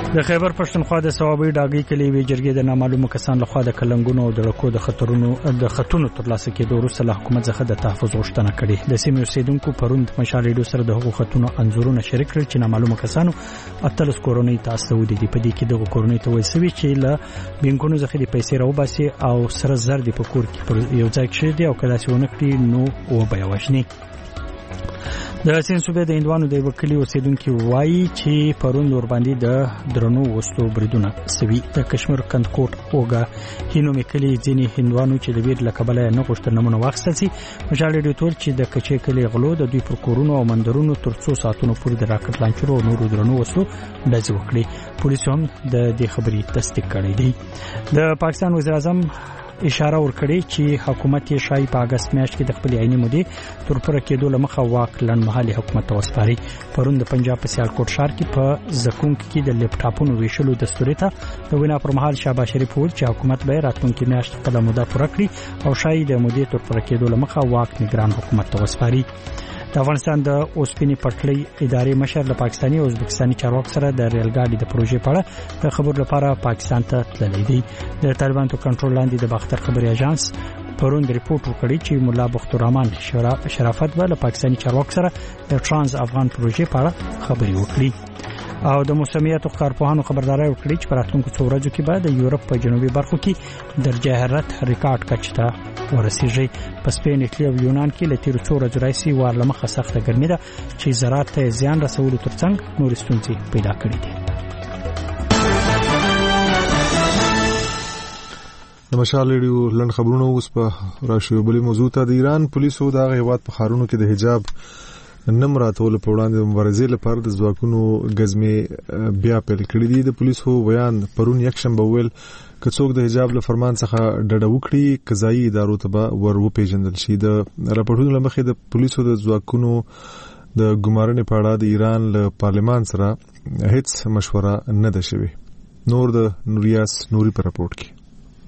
د خیبر پښتونخوا د ثوابي ډاګي کلی وی جرګې د نامعلومو کسان لخوا د کلنګونو او د رکو د خطرونو ترلاسه کېدو وروسته له حکومت څخه د تحفظ غوښتنه کړې. د سیمې اوسیدونکو پروند مشال ریډیو سره د هغو خطونو انځورونه شریک کړل چې نامعلومو کسانو اتلس کورونی تاسو ودی په دې کې د کورونی ته وسوي چې له بینکونو څخه د پیسې راوباسي او سره زر دی په کور کې پر یو ځای کې دی او کله چې ونکړي نو و بیا وښني. د سین صوبې د هندوانو د وکیل اوسیدونکو وایي چې پروند ور باندې د درنو وستو بریدونه سوي. د کشمیر کندکوټ اوګه هینو میکلي ځینی هندوانو چې د ویر لکبل نه غوښتل نمونه واخیستل سي. مشال ډیو تول چې د کچې کلی غلو د دوی پر کورونو او مندرونو تر څو ساعتونو پورې د راکټ لانچرو او نورو درنو وستو ډز وکړي. پولیسو هم د دې خبرې تصدیق کړې دي. د پاکستان وزیر اعظم اشاره ورکړي چې حکومت یې شای په اگست میاشت کې د خپل عیني مودې تر پوره کېدو لمخه واک لنډمهالي حکومت ته وسپاري. پرون د پنجاب په سیالکوټ ښار کې په زکونک کې د لیپټاپونو ویشلو دستور ته د وینا پر مهال شهباز شریف وویل چې حکومت به راتلونکي میاشت خپله موده پوره کړي او شای د مودې تر پوره کېدو لمخه واک نگران حکومت ته وسپاري. د افغانستان د اوسپنې پټلۍ ادارې مشر له پاکستاني او ازبکستاني چارواکو سره د ریل ګاډي د پروژې په اړه د خبرو لپاره پاکستان ته تللی دی. د طالبانو تر کنټرول لاندې د باختر خبري اژانس پرون ریپورت وکړي چې مولا بختوررحمان شرافت به له پاکستاني چارواکو سره د ترانس افغان پروژې په اړه خبري وکړي او د موسمیاتو کارپوهانو خبرداري ورکړي چې په راتلونکو څو ورځو کې به د یورپ په جنوبي برخو کې درجه حرارت ریکارډ کچې ته ورسیږي. په سپین، ایټالیا او یونان کې له تیرو څو ورځو راهیسې وارلمخه سخته ګرمي ده چې زراعت ته زیان رسولو ترڅنګ نورې ستونزې پیدا کړې دي. د مشال ریډیو لنډ خبرونه اوس په راشي بلې موضوع ته. د ایران پولیسو د هیواد په ښارونو کې د حجاب نم راتول په وړاندې مبارزې لپاره د ځواکونو غزمې بیا پیل کړې دي. د پولیسو بیان پرون یکشنبه ویل که څوک د حجاب له فرمان څخه ډډه وکړي قضایي ادارو ته به ور وپیژندل شي. د راپورټونو له مخې د پولیسو د ځواکونو د ګمارنې په اړه د ایران له پارلمان سره هیڅ مشوره نه ده شوې. نور د نوریاس نوري په راپورټ کې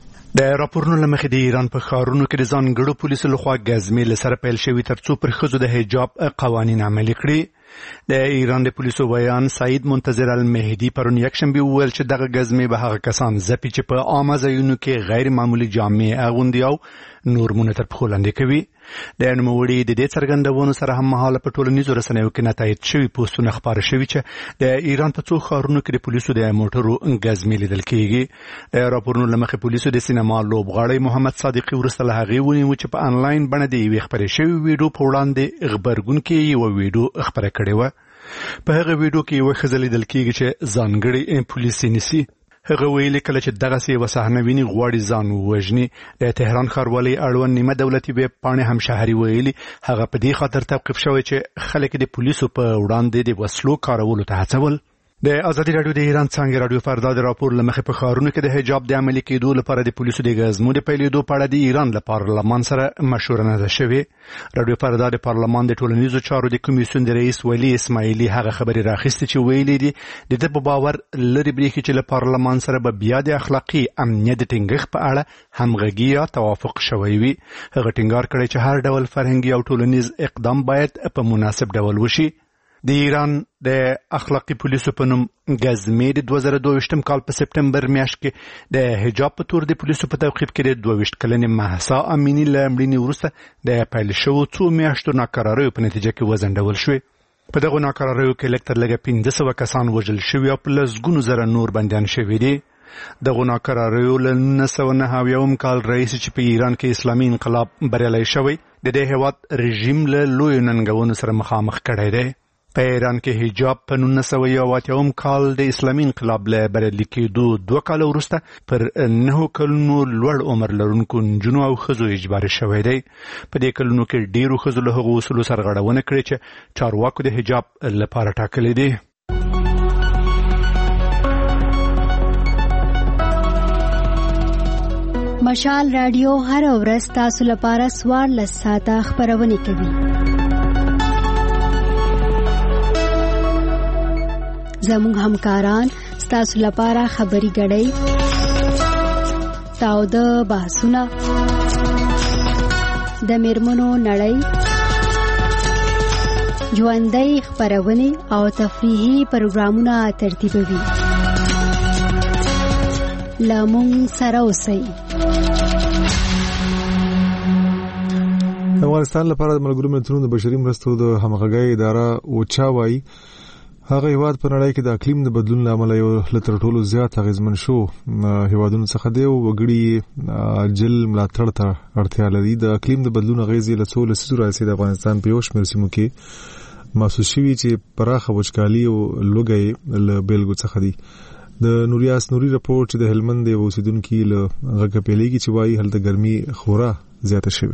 د راپورونو لمخې د ایران په ښارونو کې د ځانګړو پولیسو لخوا غزمې لسره پیل شوي ترڅو پر ښځو د حجاب قوانین عملي کړي. د ایران د پولیسو بیان سعید منتظر المهدي پرون یکشنبه وویل چې دغه غزمې به هغه کسان ځپي چې په عامه ځایونو کې غیر معمولي جامې اغوندي او نورمونه تر پښو لاندې کوي. د نوموړي د دې څرګندونو سره هم مهاله په ټولنیزو رسنیو کې نتایج شوي پوسټونه خپاره شوي چې د ایران په څو ښارونو کې د پولیسو د موټرو غزمې لیدل کېږي. د راپورونو له مخې پولیسو د سینما لوبغاړی محمد صادقي وروسته له هغې ونیو چې په انلاین بڼه د یوې خپرې شوې ویډیو په وړاندې غبرګونکې یوه ویډیو خپره کړې وه. په هغه ویډیو کې یوه ښځه لیدل کېږي چې ځانګړی پولیس یې نیسي. هغه ویلي کله چې دغسې یوه صحنه ویني غواړي ځان ووژني. د تهران ښاروالۍ اړوند نیمه دولتي ویب پاڼې هم شهري ویلي هغه په دې خاطر توقیف شوی چې خلک د پولیسو په وړاندې د وسلو کارولو ته هڅول. د ازادي راډیو د ایران څنګه راډیو فردا د راپور لمخې په ښارونو کې د حجاب د عملي کېدو لپاره د پولیسو د غزمو د پیلېدو په اړه د ایران له پارلمان سره مشوره نه ده شوې. راډیو فردا د پارلمان د ټولنیزو چارو د کمیسیون د رئیس ولی اسماعیلي هغه خبرې راخیستې چې ویلي دي د ده په باور لري برېښي چې له پارلمان سره به بیا د اخلاقي امنیت د ټینګښت په اړه همغږي یا توافق شوی وي. هغه ټینګار کړی چې هر ډول فرهنګي او ټولنیز اقدام باید په مناسب ډول وشي. د ایران د اخلاقي پولیسو په نوم غزمې د 2022 کال په سپټمبر میاشت کې د حجاب په تور د پولیسو په توقیف کې د 22 کلنې مهسا امینی له مړینې وروسته د پیل شوو څو میاشتو ناکراریو په نتیجه کې وځنډول شوې. په دغو ناکراریو کې لږ تر لږه 1500 کسان وژل شوي او په لسګونو زره نور بندیان شوي دي. دغو ناکراریو له 1990 کال راهیسې چې په ایران کې اسلامي انقلاب بریالی شوی د دې هېواد رژیم له لویو ننګونو سره مخامخ کړی دی. په ایران کې حجاب په 1980 کال د اسلامي انقلاب له بریالي کېدو 2 کاله وروسته پر 9 کلونو لوړ عمر لرونکو نجونو او ښځو اجباري شوی دی. په دې کلونو کې ډېرو ښځو له هغو اصولو سرغړونه کړې چې چارواکو د حجاب لپاره ټاکلي دي. مشال رادیو هر ورځ تاسو لپاره 14 ساعته خبرونه کوي. زموږ همکاران ستاسو لپاره خبري غړي تاوده بحثونه د میرمنو نړۍ ژوندۍ خبرونه او تفریحي پروګرامونه ترتیبوي. لامون سره اوسئ. افغانستان لپاره د ملګرو ملتونو د بشري مرستو د همغږۍ اداره اوچا وايي هغه هیواد په نړۍ کې د اقلیم د بدلون لامل یو لتر ټولو زیات اغیزمن شو هیوادونو څخه دی او وګړي جل ملاتړ ته اړتیا لري. د اقلیم د بدلون اغیزې له څو لسیزو راځي د افغانستان په یو شمېر سیمو کې محسوس شوي چې پراخه وچکالي او لوګي له بیلګو څخه دي. د نوریاس نوري رپورټ چې د هلمند د اوسیدونکو له غږ پیلېږي چې وايي هلته ګرمي خورا زیاته شوې.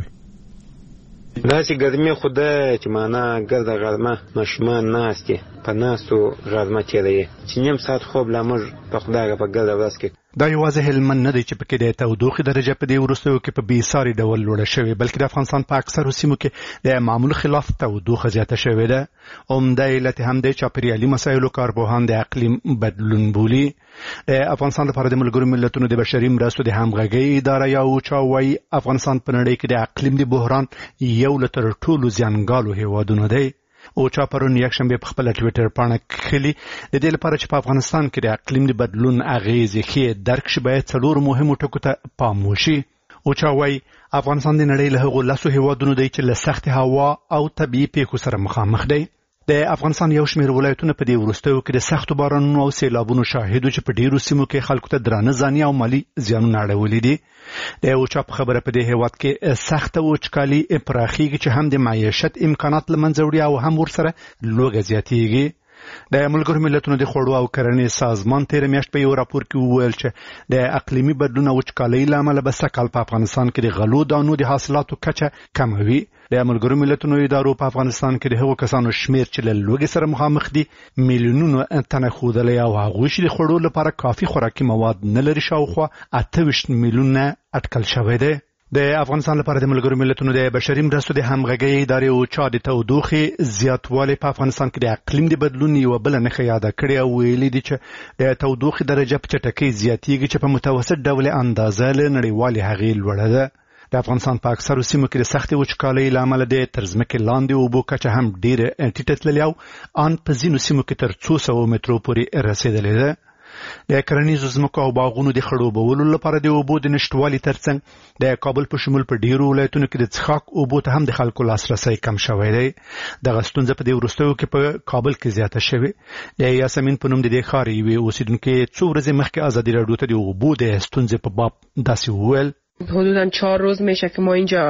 داسې ګرمي خو ده چې معنا ګرده غرمه ماشومان ناست دي په ناستو غرمه تېروي چې نیم ساعت خوب لا موږ په خدای په ګرده ورځ کې. دا یوازې هلمند نه دی چې پکې د تودوخې درجه په دې وروستیو کې په بېساري ډول لوړه شوې بلکې د افغانستان په اکثرو سیمو کې د معمول خلاف تودوخه زیاته شوې ده. عمده علت هم د چاپیریالي مسایلو کارپوهان د اقلیم بدلون بولي. د افغانستان لپاره د ملګرو ملتونو د بشري مرستو د همغږۍ اداره یا اوچا وايي افغانستان په نړۍ کې د اقلیم د بحران یو له تر ټولو زیانګالو هیوادونو دی. اوچا پرون یکشنبه په خپل ټویټر باندې کړي د دې لپاره چې په افغانستان کې د اقلیم د بدلون اغیزې ښه درک شي باید څلور مهمو ټکو ته پام وشي. اوچا وايي افغانستان د نړۍ له هغو لسو هیوادونو دی چې له سخت هوا او طبیعي پیښو سره مخامخ دی. د افغانستان یو شمېر ولایتونه په دې وروستیو کې د سختو بارانونو او سیلابونو شاهدو چې په ډیرو سیمو کې خلکو ته درانه ځاني او مالي زیانونه اړولي دي. د اوچا په خبره په دې هیواد کې سخته وچکالي پراخیږي چې هم د معیشت امکانات له منځه وړي او هم ورسره لوږه زیاتیږي. د ملګرو ملتونو د خوړو او کرنې سازمان تیر میاشت په یو راپور کې وویل چې د اقلیمي بدلون او وچکالۍ له امله به سږ په افغانستان کې د غلو دانو د حاصلاتو کچه کموي. د ملګرو ملتونو ادارو په افغانستان کې د هغو کسانو شمیر چې له لوږې سره مخامخ دي میلیونونو تنه ښودلی او هغوی چې د خوړو لپاره کافي خوراکي مواد نه لري شاوخوا 28 میلیونه اټکل شوی دی. د افغانستان لپاره د ملګرو ملتونو د بشري مرستو د همغږۍ ادارې اوچا د تودوخې زیاتوالی په افغانستان کې د اقلیم د بدلون یوه بله نښه یاده کړې او ویلي دي چې د تودوخې درجه په چټکۍ زیاتیږي چې په متوسط ډول اندازه له نړیوالې هغې لوړه ده. د افغانستان په اکثرو سیمو کې د سختې وچکالۍ له امله د تر ځمکې لاندې اوبو کچه هم ډېره ټیټه تللې او ان په ځینو سیمو کې تر 200 مترو پورې رسېدلې ده. د کرنیزو ځمکو او باغونو د خړوبولو لپاره د اوبو د نشتوالي ترڅنګ د کابل په شمول په ډیرو ولایتونو کې د څښاک اوبو ته هم د خلکو لاسرسی کم شوی دی. دغه ستونزه په دې وروستیو کې په کابل کې زیاته شوې. د یاسمین په نوم د دې ښار یوې اوسیدونکې څو ورځې مخکې ازادي راډیو ته د اوبو د ستونزې په باب داسې وویل. حدوداً 4 روز میشه که ما اینجا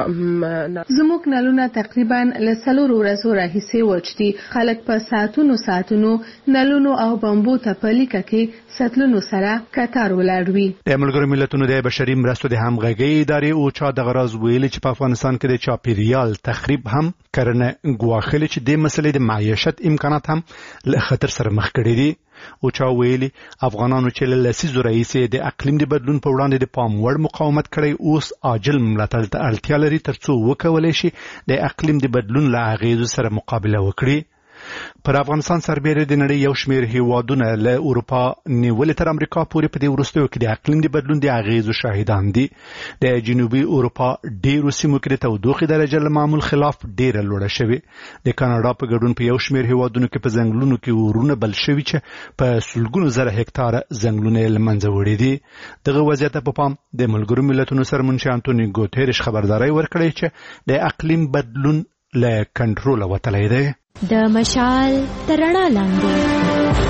زموږ نلونه تقریبا له 4 ورځو راهیسې وچ دي. خلک په ساعتونو نلونو او بمبو ته په لیکه کې ساتلونو سره کتار ولاړ وي. د ملګرو ملتونو د بشري مرستو د همغږۍ ادارې اوچا دغه راز ویلي چې په افغانستان کې د چاپیریال تخریب هم کرنه ګواښلې چې د مسلې د معیشت امکانات هم له خطر سره مخ کړي دي. اوچا ویلي افغانانو چې له لسیزو راهیسې د اقلیم د بدلون په وړاندې د پام وړ مقاومت کړی اوس عاجل ملاتړ ته اړتیا لري ترڅو وکولی شي د اقلیم د بدلون له اغیزو سره مقابله وکړي. پر افغانستان سربېره د نړۍ یو شمېر هیوادونه له اروپا نیولې تر امریکا پورې په دې وروستیو کې د اقلیم د بدلون د اغیزو شاهدان دي. د جنوبي اروپا ډیرو سیمو کې د تودوخې درجه له معمول خلاف ډیره لوړه شوې. د کاناډا په ګډون په یو شمېر هیوادونو کې په ځنګلونو کې اورونه بل شوي چې په سلګونو زره هکتاره ځنګلونه یې له منځه وړي دي. دغه وضعیت په پام د ملګرو ملتونو سرمنشي انټونی ګوتریش خبرداری ورکړی چې د اقلیم بدلون له کنټروله وتلی دی. د مشال تر رڼا لاندې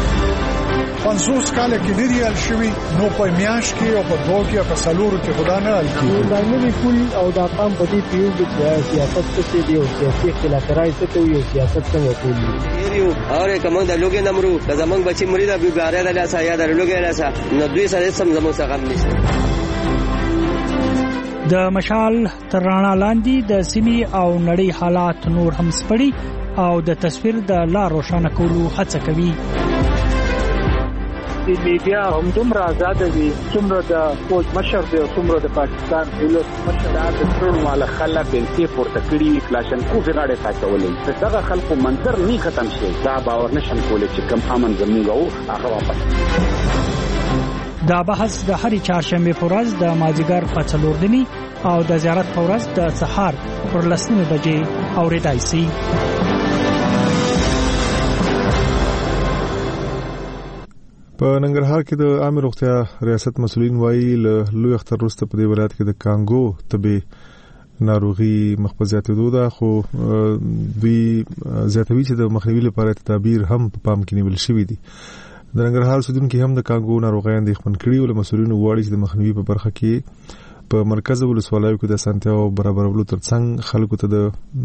50 کال کې لري ال شوی نو په میاش کې او په دوه کې په سالورو کې خدا نه ال کی دا نوې پول او دا قام په دې پیو کې سیاست څه دی او سیاسي اختلافات څه کوي او سیاست څنګه کوي یو اور کوم د لوګي نمرو د زمنګ بچي مرید ابي ګاره د لاسه یا د لوګي لاسه نو دوی سره سم زمو څخه غم نشته. د مشال تر رڼا لاندې د سیمې او نړۍ حالات نور هم سپړي او د تصویر د لار روښانه کولو هڅه کوي. د میډیا هم دومره آزاد دي څومره د فوج مشر دی او څومره د پاکستان دولت مشر د ټول مال خلک بنتي پورته کړي کلاشن کو غاړه ساتولې دغه خلکو منظر نه ختم شي دا باور نشم کولای چې کم امن زموږ او هغه واپس. دا بحث د هرې چهارشنبه په ورځ د مازیګر په 4 نیمې او د زیارت په ورځ د سهار پر 10 بجې اورېدای شي. په ننګرهار کې د عامه روغتیا ریاست مسؤلین وایي له لوی اختر وروسته په دې ولایت کې د کانګو تبې ناروغي مخبزیات دوده خو دوی زیاتوي چې د مخنیوي لپاره تدابیر هم په پام کې نیول شوي دي. د ننګرهار اوسیدونکو هم د کانګو ناروغۍ اندېښمن کړي او له مسؤلینو غواړي چې د مخنیوي په برخه کې په مرکز ولسوالیو کې د اسانتیاو برابرولو ترڅنګ خلکو ته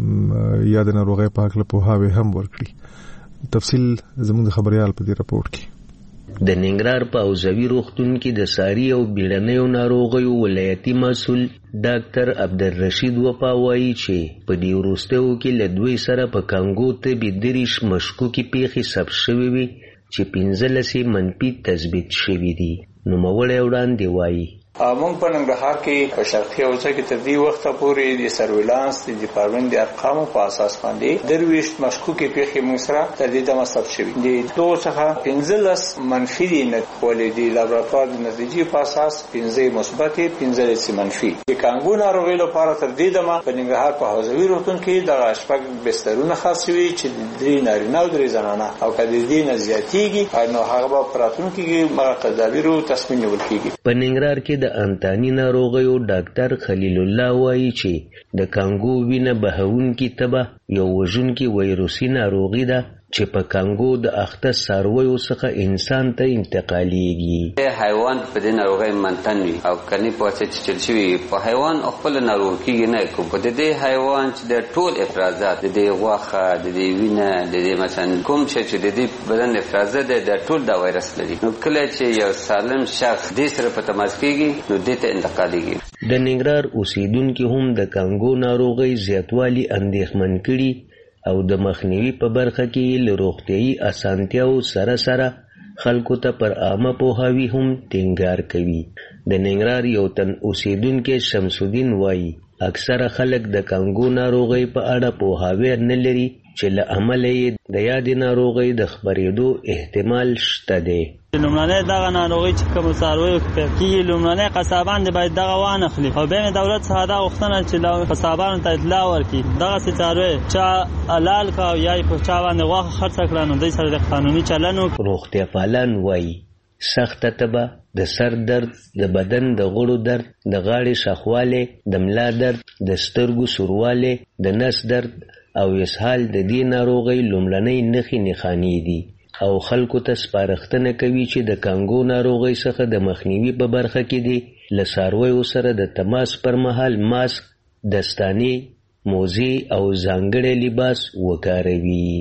د یاد ناروغۍ په اړه پوهاوی هم ورکړي. تفصیل زموږ د خبريال په دې راپورټ کې. د ننګرهار په اوزوي روغتون کې د ساري او بیړنیو ناروغیو ولایتي مسؤل ډاکټر عبدالرشید وفا وایي چې په دې وروستیو کې له دوی سره په کانګو طبي دریش مشکوکې پیښې ثبت شوې وي چې 15 منفي تثبیت شوي دي. نوموړی وړاندې وایي موږ په ننګرهار کې په شرقي حوزه کې تر دې وخته پورې د سرویلانس د ډپارټمنټ د ارقامو په اساس باندې 23 مشکوکې پیښې موږ سره تر دې دمه ثبت شوي دي. دوه څخه 15 منفي دي ولې د لابراتوار د نتیجې په اساس 15 مثبت 15 منفي. د کانګو ناروغي لپاره تر دې دمه په ننګرهار په حوزوي روغتون کې د شپږ بسترونه خاص شوي چې 3 نارینه او 3 زنانه او کله دې نه زیاتېږي نو هغه په پراتون کې مغه تدابیر او تصمیم نیول کیږي. په ننګرهار کې د انتاني ناروغیو ډاکټر خلیل الله وایي چې د کانګو وینه بهونکي تبه یو وژونکي وایروسي ناروغي ده چې په کانګو د اخته څارویو څخه انسان ته انتقالېږي. حیوان په دې ناروغۍ منتن وي او کني په څه چې چل شي په حیوان خپل ناروغ کیږي نه کوم په دې حیوان چې د ټول افرازات د دې غوښه د دې وینه د دې مثلا کوم چې د دې بدن افرازات د ټول دا وایرس لري نو کله چې یو سالم شخص دې سره په تماس کیږي نو دې ته انتقالېږي. د ننګرهار اوسیدونکو هم د کانګو ناروغۍ زیاتوالی اندېښمن کړي او د مخنیوي په برخه کې له روغتیايي اسانتیاو سره سره خلکو ته پر عامه پوهاوی هم ټینګار کوي. د ننګرهار یو تن اوسیدونکو شمس الدین وایي اکثره خلک د کانګو ناروغۍ په اړه پوهاوی نه لري چې له امله یې د یادې ناروغۍ د خپرېدو احتمال شته دی. لومړنۍ دغه ناروغي چې کوم څارویو کې لومړنۍ قصابان دي باید دغه وانخلي او بیا دولت څخه دا غوښتنه چې قصابانو ته اطلاع ورکړي دغه څاروي چې حلال کا یا په چا باندې غوښه خرڅ کړي نو دوی سره د قانوني چلن روغتیا پالان وایي سخته تبه د سر درد د بدن د غړو درد د غاړې شخواله د ملا درد د سترګو سورواله د نس درد او اسهال د دې ناروغۍ لومړنۍ نښې نښانې دي او خلکو ته سپارښتنه کوي چې د کانګو ناروغۍ څخه د مخنیوي په برخه کې دي له څارویو سره د تماس پر مهال ماسک، دستانې، موزې او ځانګړی لباس وکاروي.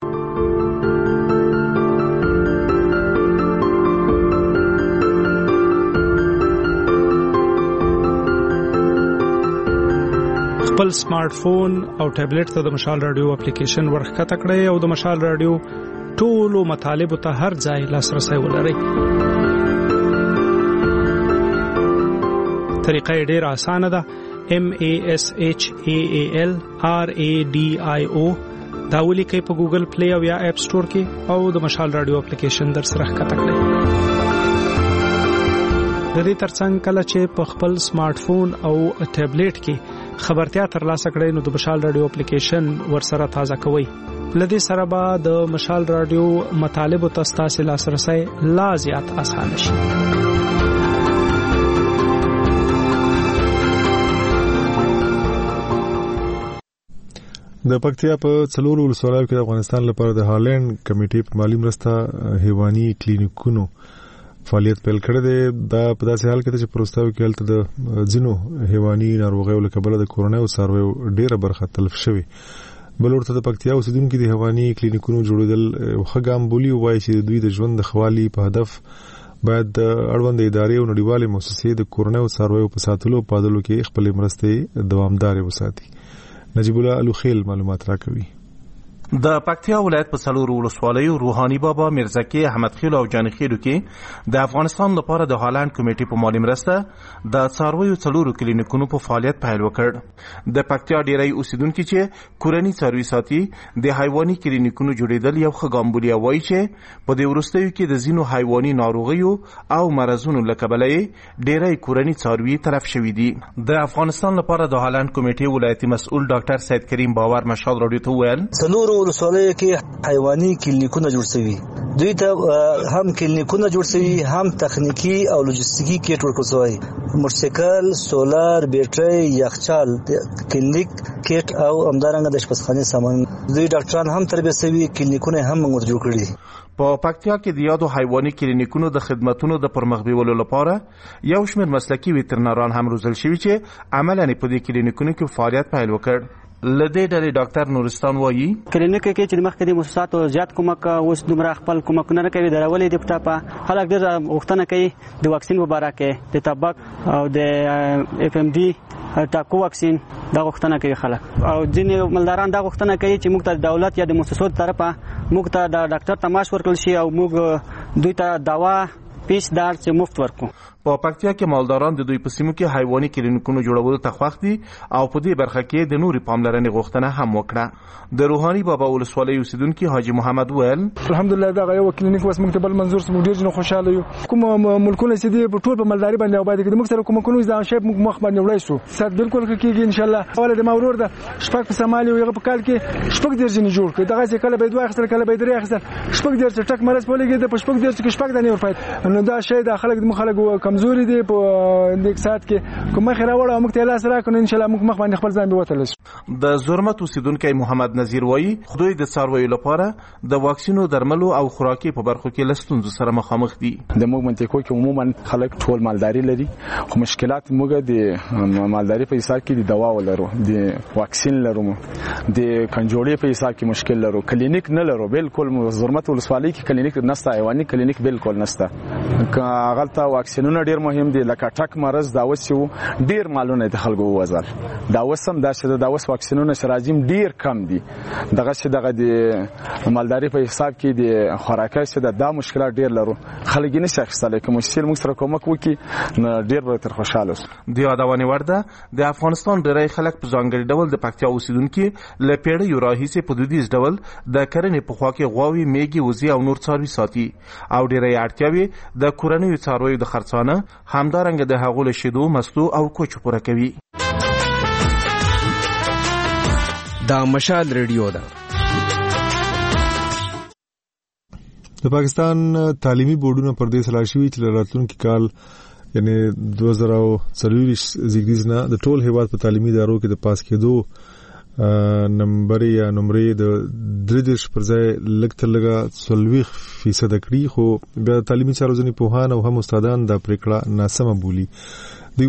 خپل سمارټ فون او ټابلیټ ته د مشال رادیو اپلیکیشن ورښکته کړئ او د مشال رادیو ټولو مطالبو ته هر ځای لاسرسی ولرئ. طریقه یې ډېره اسانه ده. MASHAAL RADIO دا ولیکئ په ګوګل پلی او یا اپ سٹور کې او د مشال رادیو اپلیکیشن در سره ښکته کړئ. د دې ترڅنګ کله چې په خپل سمارټ فون او ټابلیټ کې خبرتیا ترلاسه کړئ نو د مشال رادیو اپلیکیشن ورسره تازه کوئ. لدې سره به د مشال رادیو مطالب ته ستاسو لاسرسی لا زیات اسانه شي. د پکتیا په څلورو ولسوالیو کې د افغانستان لپاره د هالند کمیټې په مالی مرسته حیواني کلینیکونو فعالیت پیل کړی دی. دا په داسې حال کې چې پروستاو کې هلته د ځینو حیواني ناروغیو له کبله د کورونای او څارویو ډیره برخه تلف شوې. بل ورته د پکتیا اوسیدونکو د حیواني کلینیکونو جوړېدل یو ښه ګام بولي او وایي چې دوی د ژوند د ښه والي په هدف باید د اړوند ادارې او نړیوالې مؤسسې د کورونای او څارویو په ساتلو او پاللو کې خپلې مرستې دوامدارې وساتي. نجیب الله الوخیل معلومات راکوي. د پکتیا ولایت په څلورو ولسوالیو روحاني بابا، میرزکي، احمد خیل او جان خیلو کې د افغانستان لپاره د هالند کمیټې په مالی مرسته د څارویو څلورو کلینیکونو په فعالیت پیل وکړ. د پکتیا ډیری اوسیدونکو چې کورنی څاروي ساتي د حیواني کلینیکونو جوړېدل یو ښه ګام بولي، وایي چې په دې وروستیو کې د ځینو حیواني ناروغیو او مرزونو له کبله ډیری کورنی څاروي تلف شوي دي. د افغانستان لپاره د هالند کمیټې ولایتي مسؤل ډاکټر سید کریم باور مشال رادیو ته وویل څلورو نورو ولسوالیو کې حیواني کلینیکونه جوړ شوي. دوی ته هم کلینیکونه جوړ شوي، هم تخنیکی او لوجستیکی کیټ ورکړل شوی. موټرسایکل، سولر، بیټری، یخچال، کلینیک کیټ او همدارنګه د شپږخانې سامان. دوی ډاکټران هم تربیه شوي، کلینیکونه هم موږ جوړ کړي. په پکتیا کې د یادو حیواني کلینیکونو د خدماتونو د پرمخ بیولو لپاره یو شمېر مسلکي ویترنران هم روزل شوي چې عملاً په دې کلینیکونو کې فعالیت پیل وکړ. لدې ډلې ډاکټر نورستان وایي کلینیک کې چې مخکې د مؤسساتو زیات کومک اوس دومره خپل کومکونه نه کوي. درولې د پټاپه خلک ډېر غوښتنه کوي د واکسین مبارک کې د تبک او د اف ام ډي ټاکو واکسین دا غوښتنه کوي خلک، او ځینې مالداران دا غوښتنه کوي چې موږ ته دولت یا د مؤسسو طرفه موږ ته د ډاکټر تماش ورکړل شي او موږ دوی ته دوا پیش دار چې مفت ورکو. په پکتیا کې مالداران د دوی په سیمو کې حیواني کلینیکونو جوړولو ته خوښ دي او په دې برخه کې د نوري پاملرنې غوښتنه هم وکړه. د روحاني بابا ولسوالۍ اوسیدونکي حاجی محمد ویل الحمدلله دا یو کلینیک وس موږ ته بل منظور سم ډیر جن خوشاله یو. کوم ملکونه چې دی په ټول په مالداري باندې آباد کړي، موږ سره کوم کوم ځان شپ موږ مخ باندې وړای شو. صد بالکل کېږي ان شاء الله. اول د مورور د شپږ په سمالي یو په کال کې شپږ درجن جوړ کړي. دغه چې کله به دوه اخستل کله به درې اخستل شپږ درجه ټک مرز پولېږي د شپږ درجه کې شپږ دنه ورپات. نو دا شی د خلک کمزوري دي په د سات کې کوم خیر راوړو موږ ته لاس راکړو ان شاء الله موږ مخ باندې خپل ځان به وتل شي. د زرمت اوسیدونکو محمد نذیر وایي دوی د څارویو لپاره د واکسینو درملو او خوراکي په برخو کې لستونزو سره مخامخ دي. د موږ منطقو کې عموما خلک ټول مالداري لري، خو مشکلات موږ د مالداري په حساب کې د دوا ولرو، د واکسین لرو، د کنجوړي په حساب کې مشکل لرو، کلینیک نه لرو. بالکل زرمت ولسوالۍ کې کلینیک نشته، حیواني کلینیک بالکل نشته. هغه واکسینونه ډیر مهم دي، لکه ټک مرز دا وسو ډیر مالونه د خلکو وزل. دا وسم دا چې دا وس واکسینونه شراجیم ډیر کم دي. دغه چې دغه د مالداري په حساب کې د خوراکي چې دا مشکلات ډیر لرو. خلک نه شخصاله کوم مشکل موږ سره کومک وکي ډیر به تر خوشاله اوس. د یادونه ورده د افغانستان ډیری خلک په ځانګړي ډول د پکتیا اوسیدونکو لپاره یو راهیسه په دودیز ډول د کرنې په خوا کې غواوي، میږي، وزي او نور څاروي ساتي او ډیری اړتیاوي د کورنیو څارویو د خرڅانه همدارنګه د هغو له شیدو، مستو او کوچو پوره کوي. دا مشال ریډیو ده. د پاکستان تعلیمي بورډونو پر دې سلا شوی چې راتلونکي کال یعنی 2024 زیږدیز نه د ټول هیواد په تعلیمي ادارو کې د پاس کېدو نمبر یا نمرې د 3 پر ځای لګ 40% کړي. خو بیا تعلیمي چارو ځنی پوهان او هم استادان دا پریکړه ناسمه بولی. دی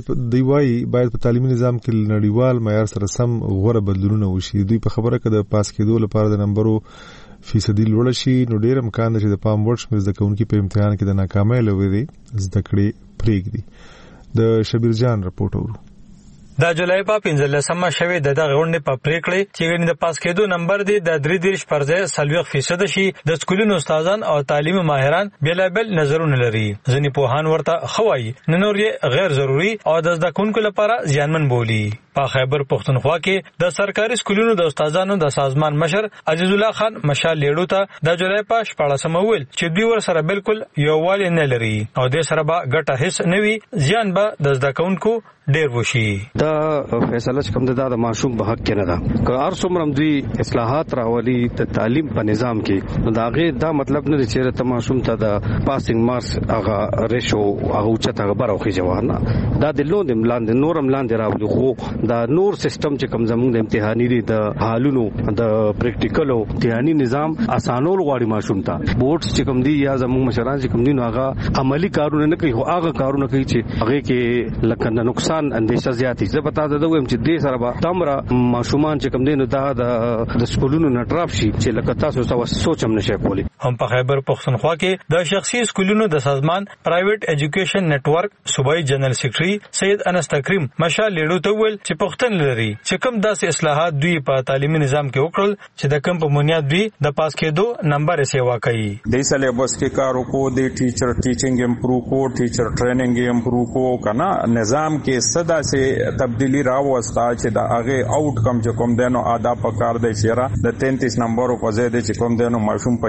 باید په تعلیمي نظام کې نړیوال معیار سره سم غوړه بدلونونه وشي. دوی په خبره کې د پاس کېدو لپاره د نمبرو فیصدي لوړ شي، نو ډیر امکان ده چې د پام وړ شمېر زده کوونکي په امتحان کې د ناکامۍ له وجې زده کړې پرېږدي. د شبیر جان رپورټ اورو. د جولای په 15مه شوې د دغه غونډې په پریکړې چې د پاس کېدو نمبر دی د 3 پر ځای 40% شي. د سکولونو استادان او تعلیمي ماهران بېلابېل نظرونه لري. ځینې پوهان ورته خوایي نور یې غیر ضروري او د زده کوونکو لپاره زیانمن بولي. په خیبر پښتونخوا کې د سرکاري سکولونو د استادانو د سازمان مشر عزیز الله خان مشال لیړو ته د جولای په 14مه ویل چې دوی ور سره بالکل یووالی نه لري او د سره به ګټه هیڅ نه وي، زیان به د زده کوونکو ډیر وشي. دا فیصله چې کوم د معصوم په حق کې نه ده. که هر څومره دوی اصلاحات راولي د تعلیم په نظام کې، نو دا غي دا مطلب نه دی چې ته معصوم ته د پاسینګ مارکس هغه ریشو هغه چته غبر او خي جواب نه. دا د لوند ملاند نورم لاند راوړي، خو دا نور سیستم چې کوم زموږ د امتحاني دي د حالونو د پریکټیکل او امتحاني نظام اسانول غواړي معصوم ته. بورډز چې کوم دي یا زموږ مشران چې کوم دي نو هغه عملی کارونه نه کوي، خو هغه کارونه کوي چې هغه کې لکه نقصان اندیشه زیاتی. زه پتا ده وایم چې دې سره به تمره ماشومان چې کوم دي نو دا د سکولونو نه ډراپ شي چې لکه تاسو سوچم نشئ کولی. هم په خیبر پښتونخوا کې د شخصي سکولونو د سازمان پرایویټ ایجوکیشن نیټورک صوبایي جنرال سیکریټري سید انس تکریم مشال لیړو ته ویل چې پښتون لري چې کوم داسې اصلاحات دوی په تعلیمي نظام کې وکړل چې د کوم په بنیاد دوی د پاس کېدو نمبر یې سیوا کوي. د سلیبس کې کار وکړو، د ټیچر ټیچینګ امپروو کو، ټیچر ټریننګ امپروو کو، کنه نظام کې صدا سے تبدیلی راوستا چې د هغه آوټ کم چې کوم دینو آداب په کار دی چې را د 33 نمبر په ځای د چې کوم دینو ماشوم په 40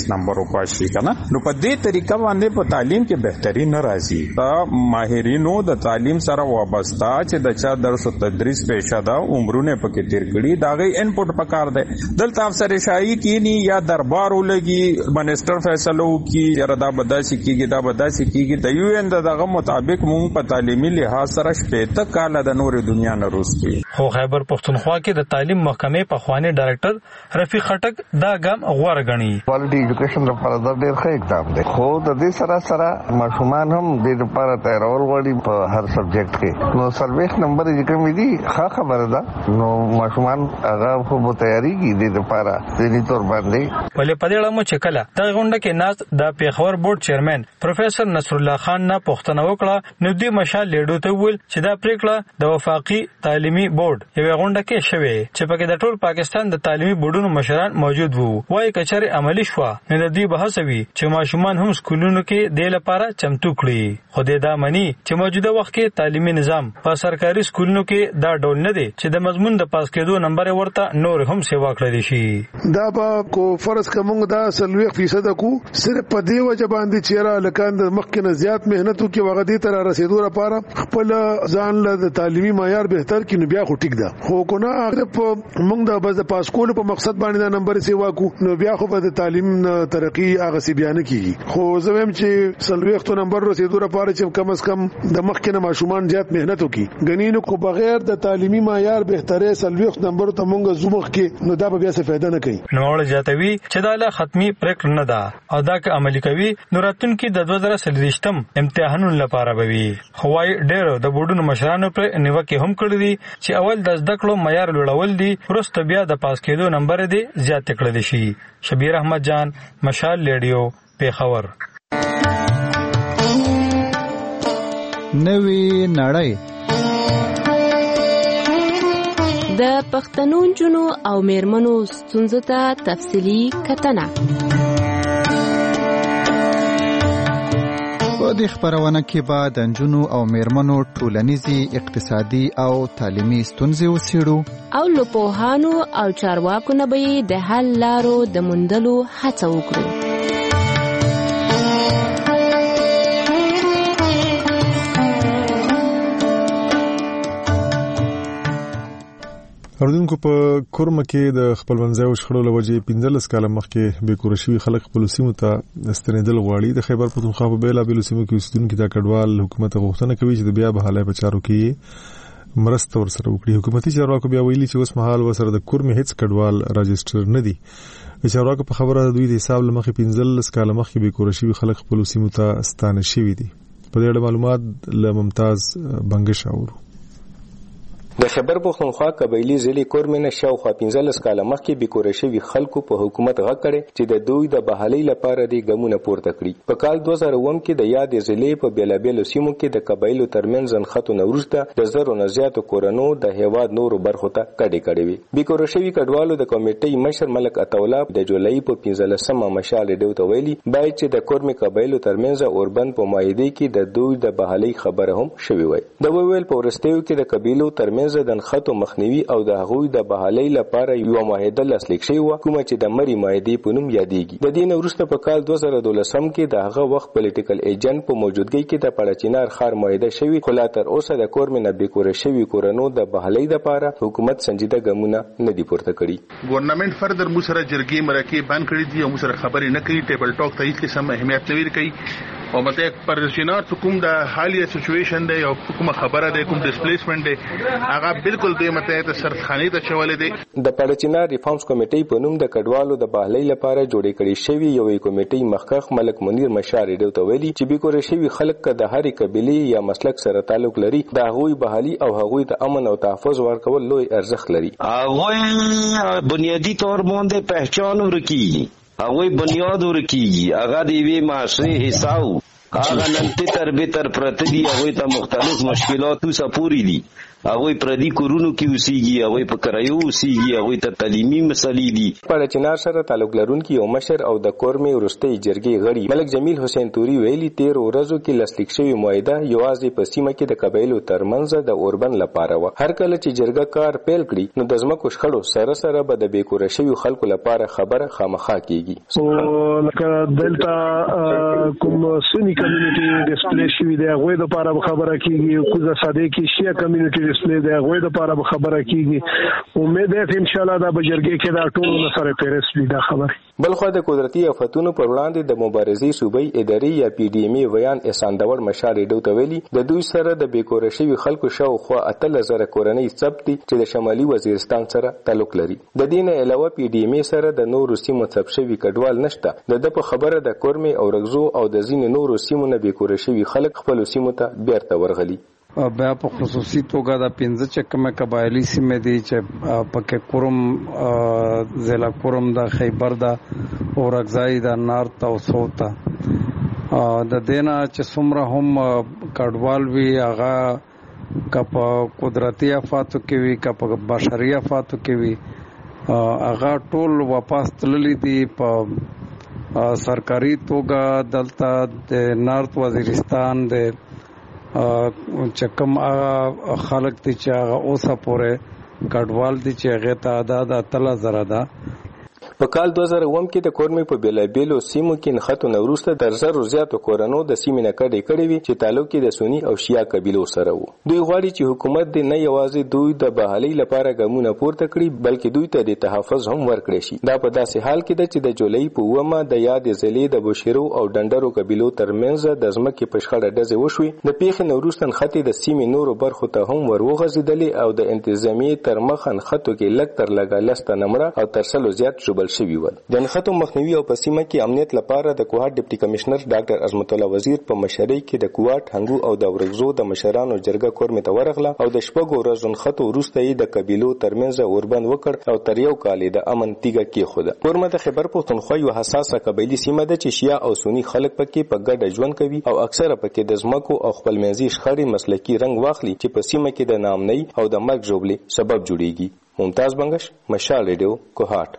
10 نمبر وکاشي کنه نو په دې طریقه باندې په تعلیم کې بهتري نه راځي. دا ماهرینو د تعلیم سره وابسته چې د چا درس او تدریس پیشه دا عمرونه پکې تیر کړي دا غي انپوټ پکار دی. دلته افسر شاهي کینی یا دربار ولګي منسٹر فیصلو کی یا دا بداسي کیږي دا بداسي کیږي د یو ان دغه مطابق مونږ په تعلیمي لحاظ سره شپېته کال د نور دنیا نه روستي. خو خیبر پښتونخوا کې د تعلیم محکمې په خواني ډایریکټر رفیق خټک دا ګام غوړه غني. کوالټي ایجوکیشن لپاره دا ډېر ښه اقدام دی خو د دې سره ماشومان هم د لپاره تیارول غواړي په هر سبجیکټ کې نو سرویس نمبر یې کوم دی ښه خبره ده نو ماشومان هغه خو تیاریږي د لپاره د دې تور باندې ولې په دې اړه مو چې کله دا غونډه کې ناز د پیښور بورډ چیرمن پروفیسور نصر الله خان نه پوښتنه وکړه نو دوی مشال لیډو ته ویل چې دا پریکړه د وفاقي تعلیمي بورډ یو غونډه کې شوه چې پکې د ټول پاکستان د تعلیمي بورډونو مشران موجود وو. وايي کچره عملی شو نو د دې بحث وی چې ماشومان هم سکولونو کې د لپاره چمتو کړي. خو دا معنی چې موجوده وخت کې تعلیمي نظام په سرکاري سکولونو کې دا ډول نه دی چې د مضمون د پاس کېدو نمبر ورته نور هم سیوا کړی شي. دا به کو فرض کوم دا 30% کو صرف په دی وجه باندې چیرې لکان د مخکنه زیات مهنت وکي وغه دي تر رسیدو لپاره خپل ځان له تعلیمي معیار بهتر کینو بیا خو ټیک ده خو کو نه اگر موږ د بس پاس کول په مقصد باندې دا نمبر سیوا کو نو بیا خو په تعلیم ترقی هغه سی بیان کیږي. خو زموږ چې 30 نمبر رسیدو لپاره چې کم از کم د مخکنه ماشومان زیات مهنت وکي غنینو کو بغیر د تعلیمي معیار بهتره 30 نمبر ته موږ زومخ کې نو دا به بیا څه فائدہ نه کوي. نوړ جاتوي چې دا له ختمي پریکړه نه ده او دا که عملي کوي نو راتلونکي د 2023م امتحانونو لپاره به وي. هوای ډېر د بورډونو مشرانو پر نیوکه هم کړې دي چې اول د زده کړو معیار لوړول دي ورسته بیا د پاس کېدو نمبر دي زیات کړل شي. شبیر احمد جان مشال ریډیو پیښور. نوی نړۍ د پښتنو جنو او میرمنو ستونزو ته تفصیلی کتنه. په دې خبرونه کې به د نجونو او میرمنو ټولنیزي اقتصادي او تعلیمي ستونزې وڅېړو او له پوهانو او چارواکو نه به د حل لارو د موندلو هڅه وکړو. اوردونکو په کورمه کې د خپلمنځي شخړو لوجې 15 کال مخکې به کورشوي خلک خپل سیمو ته استنیدل غواړي. د خیبر پښتونخوا په بیلا بیل سیمو کې اوسیدونکو د کډوال حکومت غوښتنه کوي چې د بیا بحاله په چارو کې مرسته ورسره وکړي. حکومتي چارواکو بیا ویلي چې اوس مهال وسره د کورمه هیڅ کډوال راجستر نه دي. چارواکو په خبره دوی د حساب لمخې 15 کال مخکې به کورشوي خلک خپل سیمو ته ستانه شوي دي. په دې اړه معلومات له ممتاز بنگش اورو. د خیبر پښتونخوا قبایلی ضلع کورمنه شاوخوا 15 کال مخکې بیکوره شوي خلکو په حکومت غږ کړي چې د دوی د بحالۍ لپاره د ګامونه پورته کړي. په کال 2009 کې د یاد ضلع په بیلابیلو سیمو کې د قبایلو ترمنځ ځنخته نوروسته د زرو نه زیاتو کورونو د هیواد نورو برخو ته کډې کړې وي. بیکوره شوي کډوالو د کمیټې مشر ملک عطاولا د جولای په 15مه مشال ډیو ته ویلي باید چې د کورمي قبایلو ترمنځ اوربند په مایده کې د دوی د بحالۍ خبره هم شوي وي. د ویل په ورستیو کې د قبایلو ترمنځ د خطو مخنیوي او د هغوی د بحالۍ لپاره یو معاهده لاسلیک شوی و کومه چې د مری معاهدې په نوم یادېږي. د دې وروسته په کال 2012 کې د هغه وخت پولیټیکل ایجنټ په موجودګۍ کې د پړچینار خار معاهده شوی خو لا تر اوسه د کورمنه بیکوره شوی کورونو د بحالۍ لپاره حکومت سنجیده ګامونه نه دي پورته کړي. ګورنمنت فردر مو سره جرګې مرکې بند کړې دي او مو سره خبرې نه کوي. ټیبل ټاک ته هیڅ قسم اهمیت نه ورکوي او مته پرشینار کوم د حالیه سچويشن دی او کومه خبره دی کوم ډیسپلیسمنت دی هغه بالکل دوی مته ته سرخانه ته چولې دي. د پړچینار ریفارمز کمیټې په نوم د کډوالو د بحالۍ لپاره جوړې کړې شوی یوې کمیټې مخکخ ملک منیر مشار ډیو ته ویلي چې بیکوره شوی خلک د هرې قبيله یا مسلک سره تعلق لري د هغوی بحالي او هغوی ته امن او تحفظ ورکول لوی ارزښت لري. هغوی بنیادی طور باندې پہچان ورکی هغوی بنیاد ورکیږي هغه د یوې معاشري حصہ هغه نن تر به تر پرته دي هغوی ته مختلف مشکلات سپوري دي هغه پردي کورونو کې اوسېږي، هغه په کرایو اوسېږي، هغه ته تعلیمي مسلې دي. په چنار سره تعلق لرونکي یو مشر او د کورمې ورستۍ جرګې غړي ملک جمیل حسین توري ویلي 13 ورځو کې لاسلیک شوی معاهده یوازې په سیمه کې د قبایلو ترمنځ د اوربند لپاره و. هر کله چې جرګه کار پیل کړي نو د ځمکو شخړو سره سره به د بیکوره شوی خلکو لپاره خبره خامخا کیږي. لکه دلته کوم سنی کمیونټي ډسپلی شوی دی هغه د لپاره خبره کیږي، کوزه ساده کې شیا کمیونټي ډسپلی دی هغه د لپاره خبره کیږي. امید ده ان شاء الله دا به جرګه کې دا ټول سره پیرس وي دا خبره. بلخو د قدرتي آفتونو پر وړاندې د مبارزې صوبې ادارې یا پی ډی ایم ای ویان احسان داور مشال ډو تویلی د دوی سره د بیکوره شوی خلکو شاوخوا 8000 کورنۍ ثبت دي چې د شمالي وزیرستان سره تعلق لري. د دین علاوه پی ډی ایم ای سره د نورو سیمو ثبت شوی کډوال نشته. د په خبره د کورمې او رغزو او د ځینې نورو سیمو نه بیکوره شوی خلک خپل سیمو ته بیرته ورغلي. بیا په خصوصي توګه د 15 چکمه قبایلی سیمې دي چې پکې کورم ضلع کورم د خیبر د اورګزای د نارت او سوت د دینه چې څومره هم کډوال وی هغه کپ قدرتي آفاتو کې وی کپ بشري آفاتو کې وی هغه ټول واپس تللی دي په سرکاري توګه دلته د نارت وزیرستان د چکم خلق دي چې هغه اوسه پورې کډوال دي چې هغه تعداد 3000 ده. په کال 2001 کې د کورمې په بیلابیلو سیمو کې نخاتو نوروسته در زرو زیاتو کورنو د سیمې نه کړي وي چې تعلق کې د سنی او شیعه قبیلو سره وو. دوی غواړي چې حکومت د نه یوازې دوی د بحالۍ لپاره ګامونه پورته کړي بلکې دوی ته د تحفظ هم ورکړي شي. دا په داسې حال کې ده چې د جولای په 9مه د یاد ضلع د بشیرو او ډنډرو قبیلو ترمنځ د ځمکې په شخړه ډزې وشوي. د پیښې نوروسته نخاتې د سیمې نورو برخو ته هم وروغځېدلې او د انتظامیې تر مخ نخاتو کې لږ تر لږه لسته نمره او تر سلو زیات ژوبل شوي ول. د نخاتو مخنیوي او په سیمه کې امنیت لپاره د کوهاټ ډیپټي کمشنر ډاکټر عظمت الله وزیر په مشرۍ کې د کوهاټ هنګو او د ورغزو د مشرانو جرګه کورمې ته ورغله او د شپږو ورځو نخاتو وروسته یې د قبیلو ترمنځ اوربند وکړ او تر یو کال د امن تیګه کېښوده. کورمه د خیبر پښتونخوا یو حساسه قبایلي سیمه ده چې شیعه او سنی خلک پکې په ګډه ژوند کوي او اکثره پکې د ځمکو او خپلمنځي شخړې مسلکي رنګ واخلي چې په سیمه کې د ناامنۍ او د مرګ ژوبلې سبب جوړیږي. ممتاز بنگش، مشال ریډیو، کوهاټ.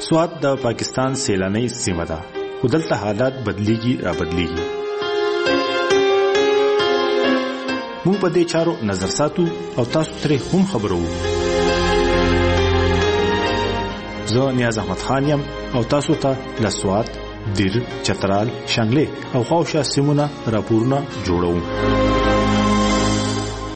سوات د پاکستان سیلاني سیمه ده، ودلته حالات بدلیږي را بدلیږي. موږ په دې چارو نظر ساتو او تاسو ترې هم خبرو. زه نیاز احمد خان یم او تاسو ته له سوات، دیر، چترال، شانګلې او خواوشا سیمونه راپورونه جوړوم.